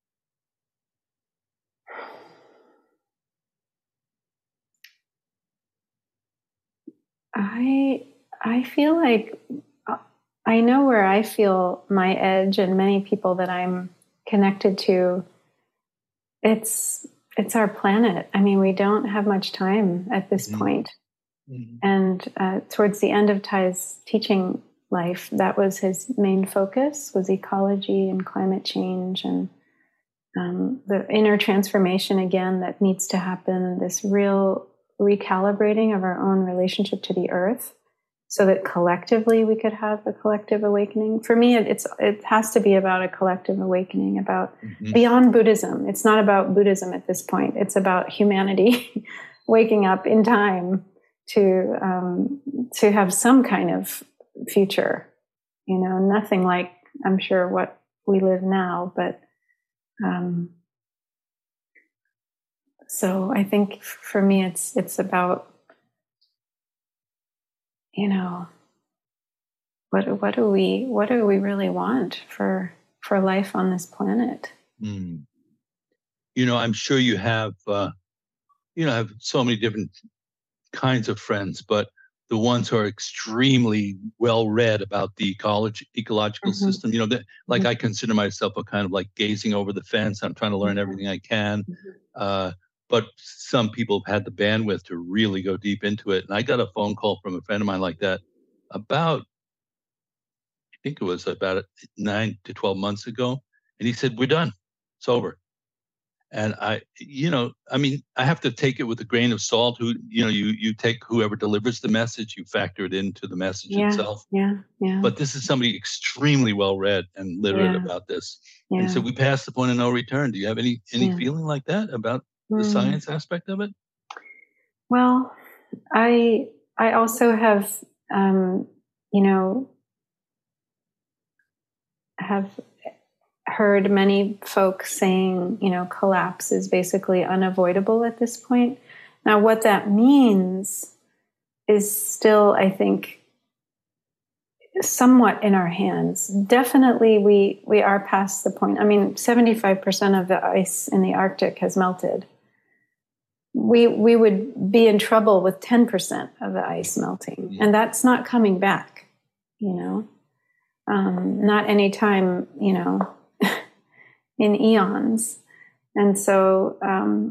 I I feel like I know where I feel my edge, and many people that I'm connected to. It's it's our planet. I mean, we don't have much time at this mm-hmm. point. Mm-hmm. And uh, towards the end of Thai's teaching life, that was his main focus, was ecology and climate change, and um, the inner transformation again that needs to happen. This real recalibrating of our own relationship to the earth, so that collectively we could have a collective awakening. For me, it, it's it has to be about a collective awakening, about mm-hmm. beyond Buddhism. It's not about Buddhism at this point. It's about humanity waking up in time to um, to have some kind of future. You know, nothing like, I'm sure, what we live now. But um, so I think for me, it's it's about, you know, what what do we what do we really want for for life on this planet? Mm. You know, I'm sure you have, uh, you know, have so many different kinds of friends, but the ones who are extremely well read about the ecology, ecological Mm-hmm. system, you know, that, like Mm-hmm. I consider myself a kind of like gazing over the fence. I'm trying to learn everything I can. Mm-hmm. Uh, but some people have had the bandwidth to really go deep into it. And I got a phone call from a friend of mine like that about, I think it was about nine to twelve months ago. And he said, we're done. It's over. And I, you know, I mean, I have to take it with a grain of salt. Who, you know, you you take whoever delivers the message, you factor it into the message Yeah, itself. yeah, yeah. But this is somebody extremely well read and literate Yeah. about this. Yeah. And so we passed the point of no return. Do you have any any Yeah. feeling like that about the Mm. science aspect of it? Well, I I also have, um, you know, have heard many folks saying, you know, collapse is basically unavoidable at this point. Now, what that means is still, I think, somewhat in our hands. Definitely, we we are past the point. I mean, seventy-five percent of the ice in the Arctic has melted. We we would be in trouble with ten percent of the ice melting, Yeah. and that's not coming back. You know, um, not anytime. You know, in eons, and so um,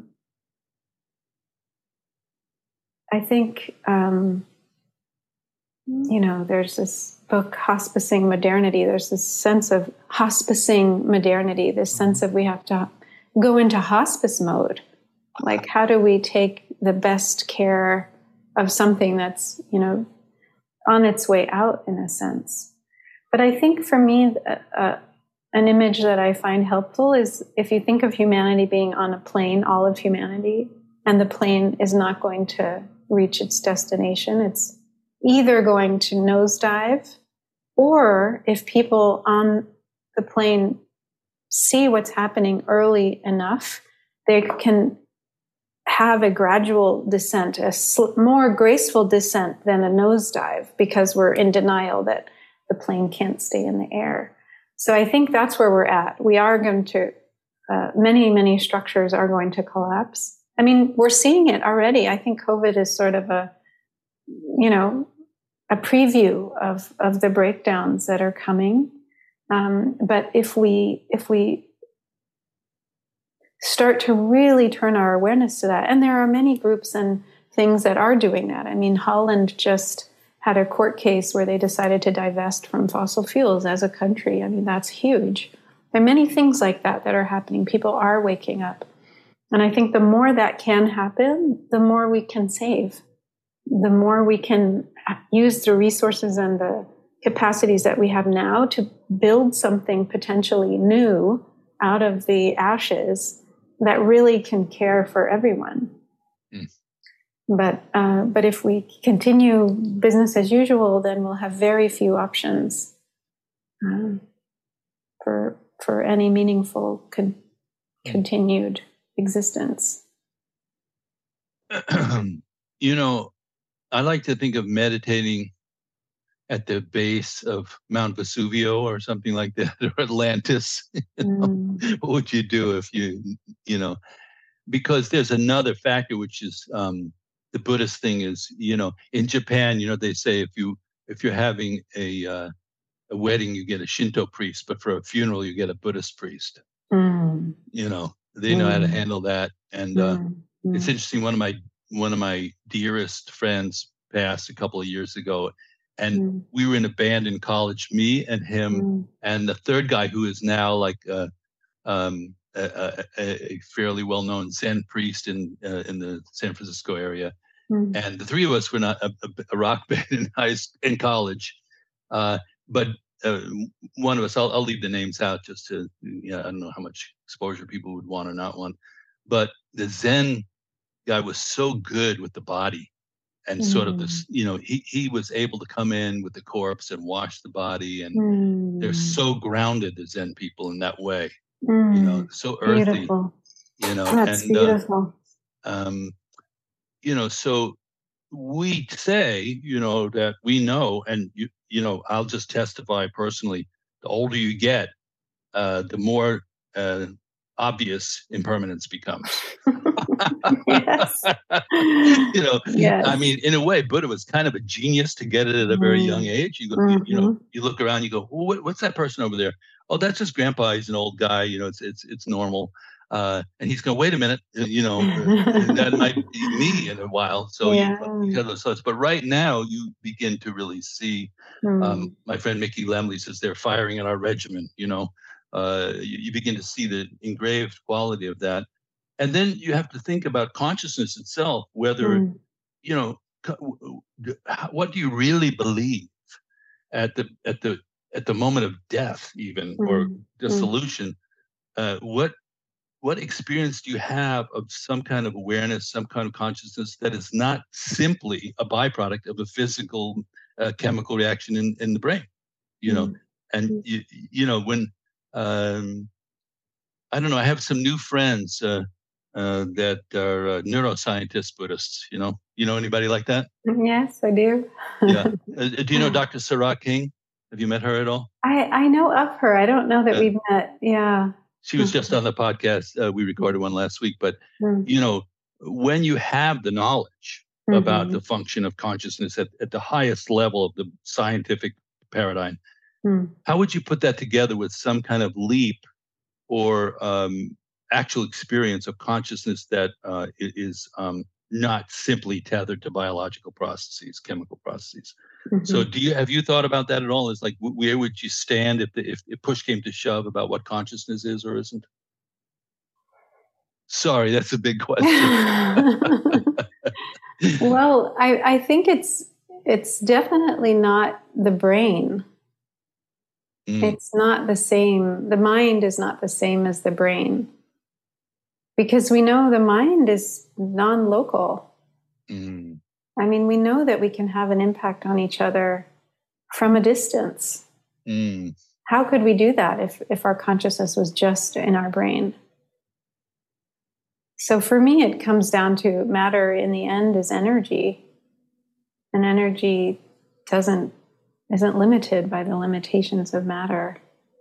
I think um, you know, there's this book, Hospicing Modernity. There's this sense of hospicing modernity. This sense of we have to go into hospice mode. Like, how do we take the best care of something that's, you know, on its way out, in a sense? But I think for me, uh, an image that I find helpful is if you think of humanity being on a plane, all of humanity, and the plane is not going to reach its destination. It's either going to nosedive, or if people on the plane see what's happening early enough, they can have a gradual descent, a sl- more graceful descent than a nosedive, because we're in denial that the plane can't stay in the air. So I think that's where we're at. We are going to, uh, many, many structures are going to collapse. I mean, we're seeing it already. I think COVID is sort of a, you know, a preview of, of the breakdowns that are coming. Um, but if we, if we, start to really turn our awareness to that. And there are many groups and things that are doing that. I mean, Holland just had a court case where they decided to divest from fossil fuels as a country. I mean, that's huge. There are many things like that that are happening. People are waking up. And I think the more that can happen, the more we can save. The more we can use the resources and the capacities that we have now to build something potentially new out of the ashes that really can care for everyone. Mm. But uh, but if we continue business as usual, then we'll have very few options um, for for any meaningful con- continued existence. You know, I like to think of meditating at the base of Mount Vesuvio or something like that, or Atlantis. You know? Mm. What would you do if you, you know, because there's another factor, which is um, the Buddhist thing is, you know, in Japan, you know, they say if you, if you're having a, uh, a wedding, you get a Shinto priest, but for a funeral, you get a Buddhist priest. Mm. You know, they know mm. how to handle that. And uh, mm. it's interesting. One of my, one of my dearest friends passed a couple of years ago. And mm. we were in a band in college, me and him, mm. and the third guy who is now like uh, um, a, a, a fairly well-known Zen priest in uh, in the San Francisco area. Mm. And the three of us were not a, a rock band in high in college, uh, but uh, one of us, I'll, I'll leave the names out just to, you know, I don't know how much exposure people would want or not want, but the Zen guy was so good with the body. and sort of this, you know, he, he was able to come in with the corpse and wash the body, and Mm. they're so grounded, the Zen people, in that way, Mm. you know, so earthy, Beautiful. you know, That's and, beautiful. uh, um, you know, so we say, you know, that we know, and, you, you know, I'll just testify personally, the older you get, uh, the more uh, obvious impermanence becomes. Yes. You know, Yes. I mean, in a way, Buddha was kind of a genius to get it at a very Mm. young age. You go, Mm-hmm. you, you know, you look around, you go, well, what, what's that person over there? Oh, that's just grandpa. He's an old guy. You know, it's it's it's normal. Uh, and he's going, wait a minute, you know, uh, that might be me in a while. So Yeah. you, you have those thoughts. But right now, you begin to really see. Mm. Um, my friend Mickey Lemley says they're firing at our regiment. You know, uh, you, you begin to see the engraved quality of that. And then you have to think about consciousness itself, whether, Mm. you know, what do you really believe at the at the at the moment of death, even, Mm. or dissolution? Uh, what what experience do you have of some kind of awareness, some kind of consciousness that is not simply a byproduct of a physical uh, chemical reaction in, in the brain? You know, Mm. and you you know when um, I don't know, I have some new friends. Uh, Uh, that are uh, neuroscientists, Buddhists. You know, you know anybody like that? Yes, I do. Yeah. Uh, do you know Doctor Sarah King? Have you met her at all? I, I know of her. I don't know that Uh, we've met. Yeah. She was just on the podcast. Uh, we recorded one last week. But, Mm. you know, when you have the knowledge Mm-hmm. about the function of consciousness at, at the highest level of the scientific paradigm, Mm. how would you put that together with some kind of leap or um, actual experience of consciousness that uh, is um, not simply tethered to biological processes, chemical processes? Mm-hmm. So, do you have you thought about that at all? It's like, where would you stand if the, if, if push came to shove about what consciousness is or isn't? Sorry, that's a big question. Well, I, I think it's it's definitely not the brain. Mm. It's not the same. The mind is not the same as the brain. Because we know the mind is non-local. Mm. I mean, we know that we can have an impact on each other from a distance. Mm. How could we do that if, if our consciousness was just in our brain? So for me, it comes down to matter in the end is energy. And energy doesn't isn't limited by the limitations of matter.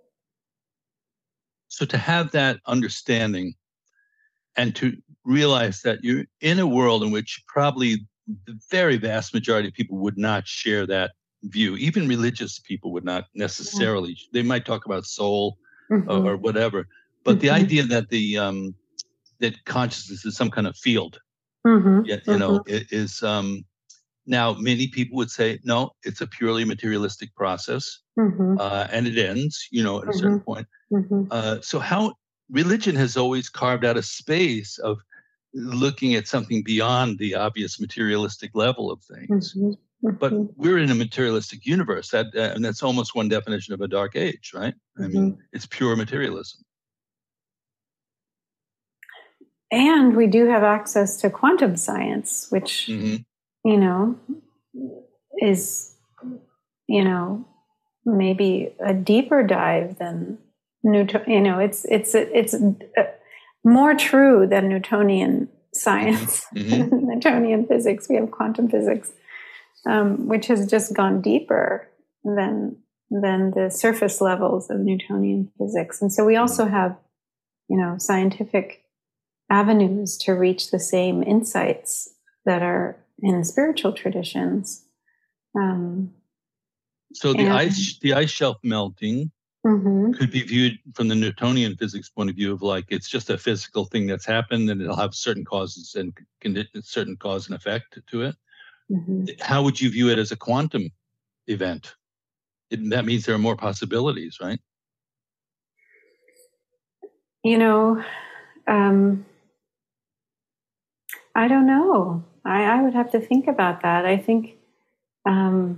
So to have that understanding, and to realize that you're in a world in which probably the very vast majority of people would not share that view. Even religious people would not necessarily. Yeah. They might talk about soul, mm-hmm. or, or whatever. But mm-hmm. the idea that the um, that consciousness is some kind of field, mm-hmm. you, you know, mm-hmm. is um, now many people would say, no, it's a purely materialistic process, mm-hmm. uh, and it ends, you know, at a mm-hmm. certain point. Mm-hmm. Uh, so how religion has always carved out a space of looking at something beyond the obvious materialistic level of things. Mm-hmm. Mm-hmm. But we're in a materialistic universe, that uh, and that's almost one definition of a dark age, right? Mm-hmm. I mean, it's pure materialism. And we do have access to quantum science, which, mm-hmm. you know, is, you know, maybe a deeper dive than Newton, you know, it's it's it's more true than Newtonian science, mm-hmm. Newtonian physics. We have quantum physics, um, which has just gone deeper than than the surface levels of Newtonian physics. And so we also have, you know, scientific avenues to reach the same insights that are in spiritual traditions. Um, so the and, ice the ice shelf melting. Mm-hmm. could be viewed from the Newtonian physics point of view of like it's just a physical thing that's happened and it'll have certain causes and condi- certain cause and effect to it. Mm-hmm. How would you view it as a quantum event? It, that means there are more possibilities, right? You know, um, I don't know. I, I would have to think about that. I think um,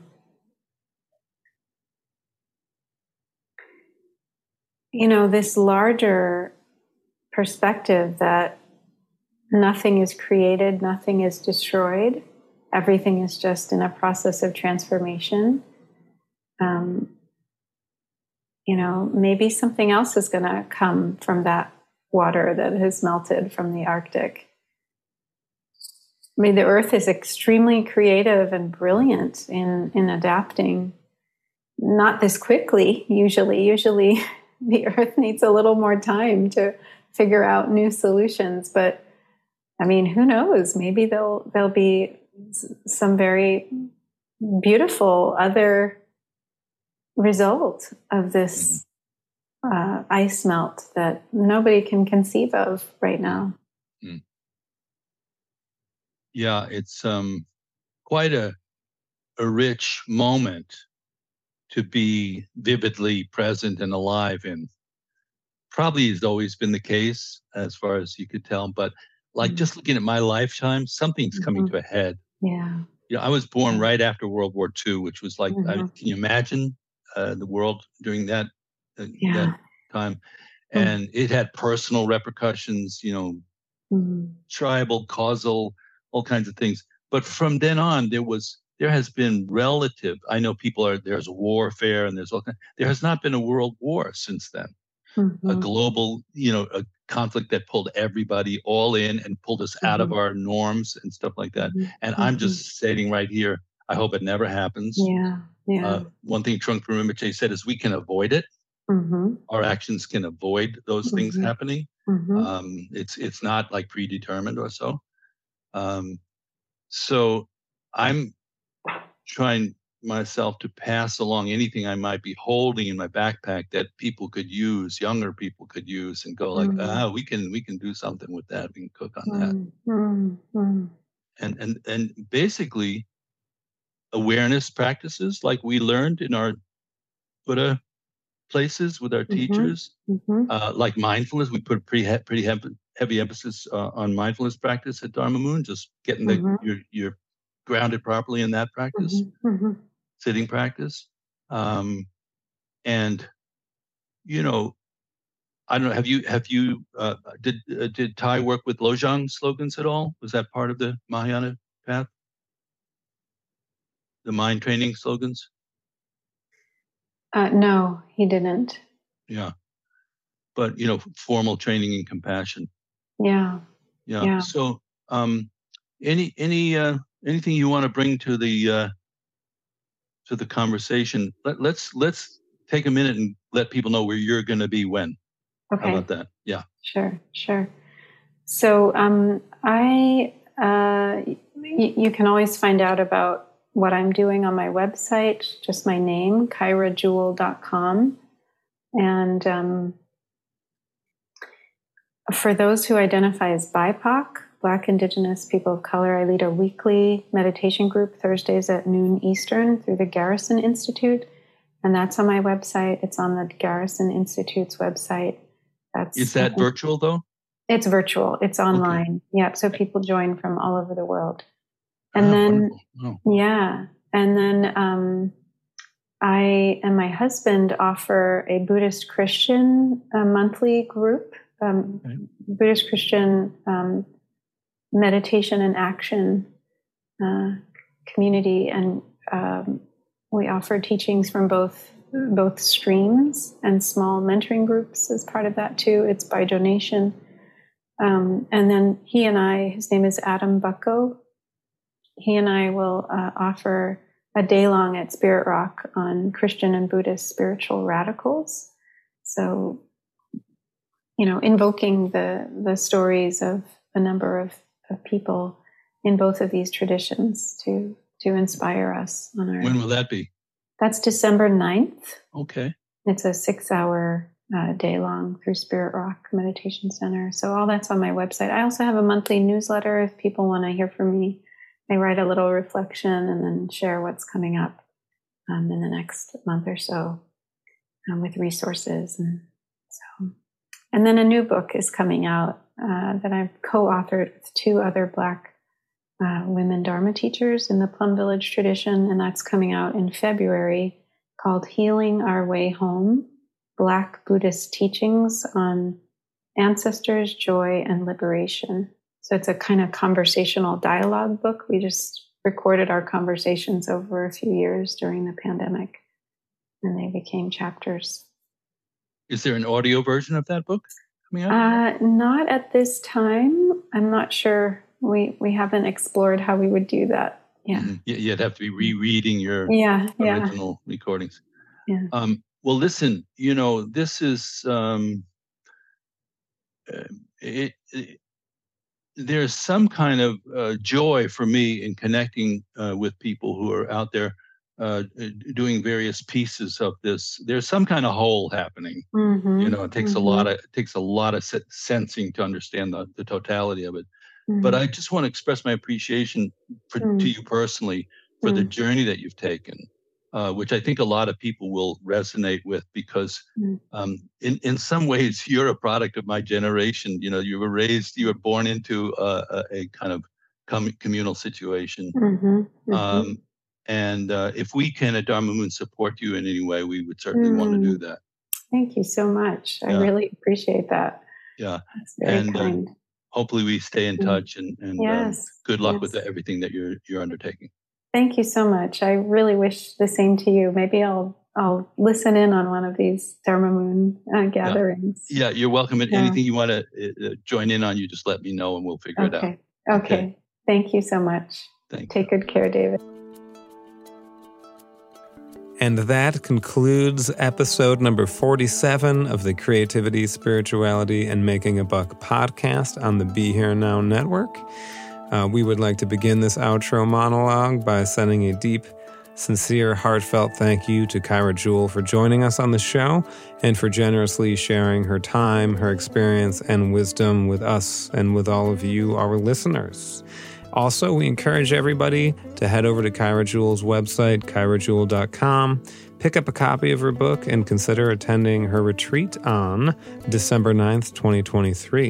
you know, this larger perspective that nothing is created, nothing is destroyed, everything is just in a process of transformation. Um, you know, maybe something else is going to come from that water that has melted from the Arctic. I mean, the Earth is extremely creative and brilliant in, in adapting. Not this quickly, usually. Usually the Earth needs a little more time to figure out new solutions. But, I mean, who knows? Maybe there'll, there'll be some very beautiful other result of this uh, ice melt that nobody can conceive of right now. Mm. Yeah, it's um, quite a a rich moment to be vividly present and alive in. Probably has always been the case as far as you could tell, but like Mm. just looking at my lifetime, something's Mm-hmm. coming to a head. Yeah. You know, I was born right after World War Two, which was like, Mm-hmm. I mean, can you imagine uh, the world during that uh, Yeah. that time? And it had personal repercussions, you know, Mm-hmm. tribal, causal, all kinds of things. But from then on, there was there has been relative. I know people are there's warfare and there's all kind. There has not been a world war since then. Mm-hmm. A global, you know, a conflict that pulled everybody all in and pulled us out of Mm-hmm. our norms and stuff like that. Mm-hmm. And I'm Mm-hmm. just stating right here, I hope it never happens. Yeah. Yeah. Uh, one thing Trungpa Rinpoche said is we can avoid it. Mm-hmm. Our actions can avoid those things Mm-hmm. happening. Mm-hmm. Um, it's it's not like predetermined or so. Um, so I'm trying myself to pass along anything I might be holding in my backpack that people could use, younger people could use, and go like, Mm-hmm. ah, we can we can do something with that. We can cook on that, Mm-hmm. and and and basically awareness practices like we learned in our Buddha places with our Mm-hmm. teachers, Mm-hmm. uh, like mindfulness. We put pretty he- pretty heavy, heavy emphasis uh, on mindfulness practice at Dharma Moon, just getting the Mm-hmm. you're you're grounded properly in that practice, Mm-hmm. sitting practice, um, and you know, I don't know. Have you have you uh, did uh, did Thai work with Lojong slogans at all? Was that part of the Mahayana path? The mind training slogans? Uh, no, he didn't. Yeah, but you know, formal training in compassion. Yeah. Yeah. Yeah. So, um, any any uh, anything you want to bring to the uh, to the conversation? Let, let's let's take a minute and let people know where you're going to be when. Okay. How about that? Yeah. Sure. Sure. So, um, I uh, y- you can always find out about what I'm doing on my website. Just my name, kyra jewel dot com, and um, for those who identify as B I P O C, Black, Indigenous, People of Color, I lead a weekly meditation group Thursdays at noon Eastern through the Garrison Institute. And that's on my website. It's on the Garrison Institute's website. That's Is that virtual though? It's virtual. It's online. Okay. Yep. So people join from all over the world. And oh, then, oh. yeah. And then um, I and my husband offer a Buddhist Christian uh, monthly group. Um, okay. Buddhist Christian um, meditation and action uh, community, and um, we offer teachings from both both streams and small mentoring groups as part of that too. It's by donation, um, and then he and I, his name is Adam Bucko. He and I will uh, offer a day long at Spirit Rock on Christian and Buddhist spiritual radicals. So, you know, invoking the the stories of a number of, of people in both of these traditions to to inspire us on our. When will that be? That's December ninth. Okay. It's a six-hour uh, day-long through Spirit Rock Meditation Center. So all that's on my website. I also have a monthly newsletter if people want to hear from me. I write a little reflection and then share what's coming up um, in the next month or so um, with resources. And so, and then a new book is coming out uh, that I've co-authored with two other Black uh, women Dharma teachers in the Plum Village tradition, and that's coming out in February, called Healing Our Way Home, Black Buddhist Teachings on Ancestors, Joy, and Liberation. So it's a kind of conversational dialogue book. We just recorded our conversations over a few years during the pandemic, and they became chapters. Is there an audio version of that book coming out? Uh, not at this time. I'm not sure. We we haven't explored how we would do that. Yeah. Mm-hmm. You'd have to be rereading your yeah, original yeah. recordings. Yeah. Um, well, listen, you know, this is, um, uh, it, it, there's some kind of uh, joy for me in connecting uh, with people who are out there uh, doing various pieces of this. There's some kind of whole happening. Mm-hmm. You know, it takes mm-hmm. a lot of, it takes a lot of sensing to understand the, the totality of it. Mm-hmm. But I just want to express my appreciation for, mm-hmm. to you personally for mm-hmm. the journey that you've taken. Uh, which I think a lot of people will resonate with, because um, in, in some ways you're a product of my generation. You know, you were raised, you were born into a, a, a kind of com- communal situation. Mm-hmm, mm-hmm. Um, and uh, if we can at Dharma Moon support you in any way, we would certainly mm. want to do that. Thank you so much. Yeah. I really appreciate that. Yeah. That's very and kind. Uh, hopefully we stay in touch, and, and yes. um, good luck yes. with the, everything that you're you're undertaking. Thank you so much. I really wish the same to you. Maybe I'll I'll listen in on one of these Dharma Moon uh, gatherings. Yeah. yeah, you're welcome. And yeah. anything you want to uh, join in on, you just let me know and we'll figure okay. it out. Okay. Okay. Thank you so much. Thank Take you. good care, David. And that concludes episode number forty-seven of the Creativity, Spirituality, and Making a Buck podcast on the Be Here Now Network. Uh, we would like to begin this outro monologue by sending a deep, sincere, heartfelt thank you to Kyra Jewell for joining us on the show and for generously sharing her time, her experience, and wisdom with us and with all of you, our listeners. Also, we encourage everybody to head over to Kyra Jewell's website, kyra jewell dot com, pick up a copy of her book, and consider attending her retreat on December ninth, twenty twenty-three.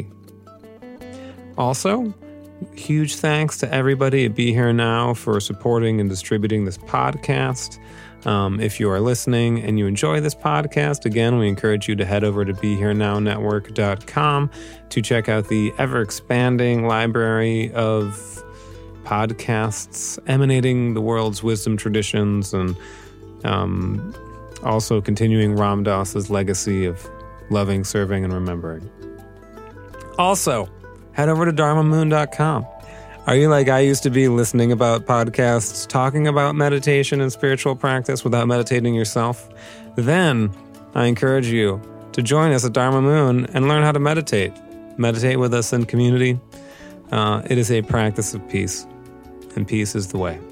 Also, huge thanks to everybody at Be Here Now for supporting and distributing this podcast. Um, if you are listening and you enjoy this podcast, again, we encourage you to head over to be here now network dot com to check out the ever-expanding library of podcasts emanating the world's wisdom traditions, and um, also continuing Ram Dass's legacy of loving, serving, and remembering. Also, head over to dharma moon dot com. Are you like I used to be, listening about podcasts talking about meditation and spiritual practice without meditating yourself? Then I encourage you to join us at Dharma Moon and learn how to meditate. Meditate with us in community. Uh, it is a practice of peace, and peace is the way.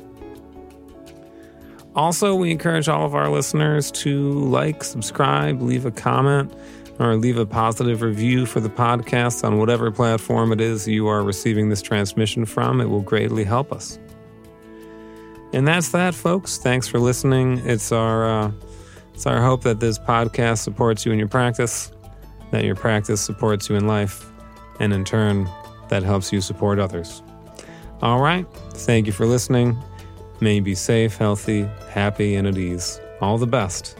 Also, we encourage all of our listeners to like, subscribe, leave a comment, or leave a positive review for the podcast on whatever platform it is you are receiving this transmission from. It will greatly help us. And that's that, folks. Thanks for listening. It's our uh, it's our hope that this podcast supports you in your practice, that your practice supports you in life, and in turn, that helps you support others. All right. Thank you for listening. May you be safe, healthy, happy, and at ease. All the best.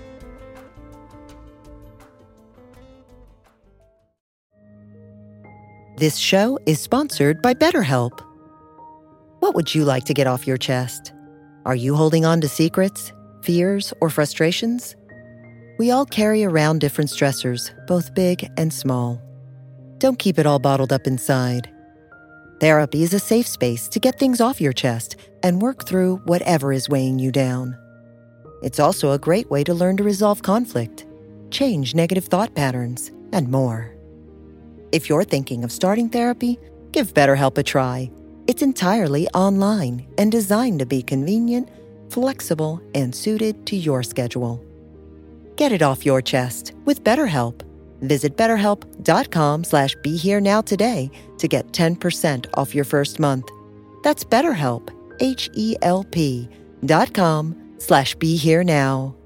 This show is sponsored by BetterHelp. What would you like to get off your chest? Are you holding on to secrets, fears, or frustrations? We all carry around different stressors, both big and small. Don't keep it all bottled up inside. Therapy is a safe space to get things off your chest and work through whatever is weighing you down. It's also a great way to learn to resolve conflict, change negative thought patterns, and more. If you're thinking of starting therapy, give BetterHelp a try. It's entirely online and designed to be convenient, flexible, and suited to your schedule. Get it off your chest with BetterHelp. Visit betterhelp.com slash be here now today to get ten percent off your first month. That's BetterHelp, H E L P dot com slash be here now.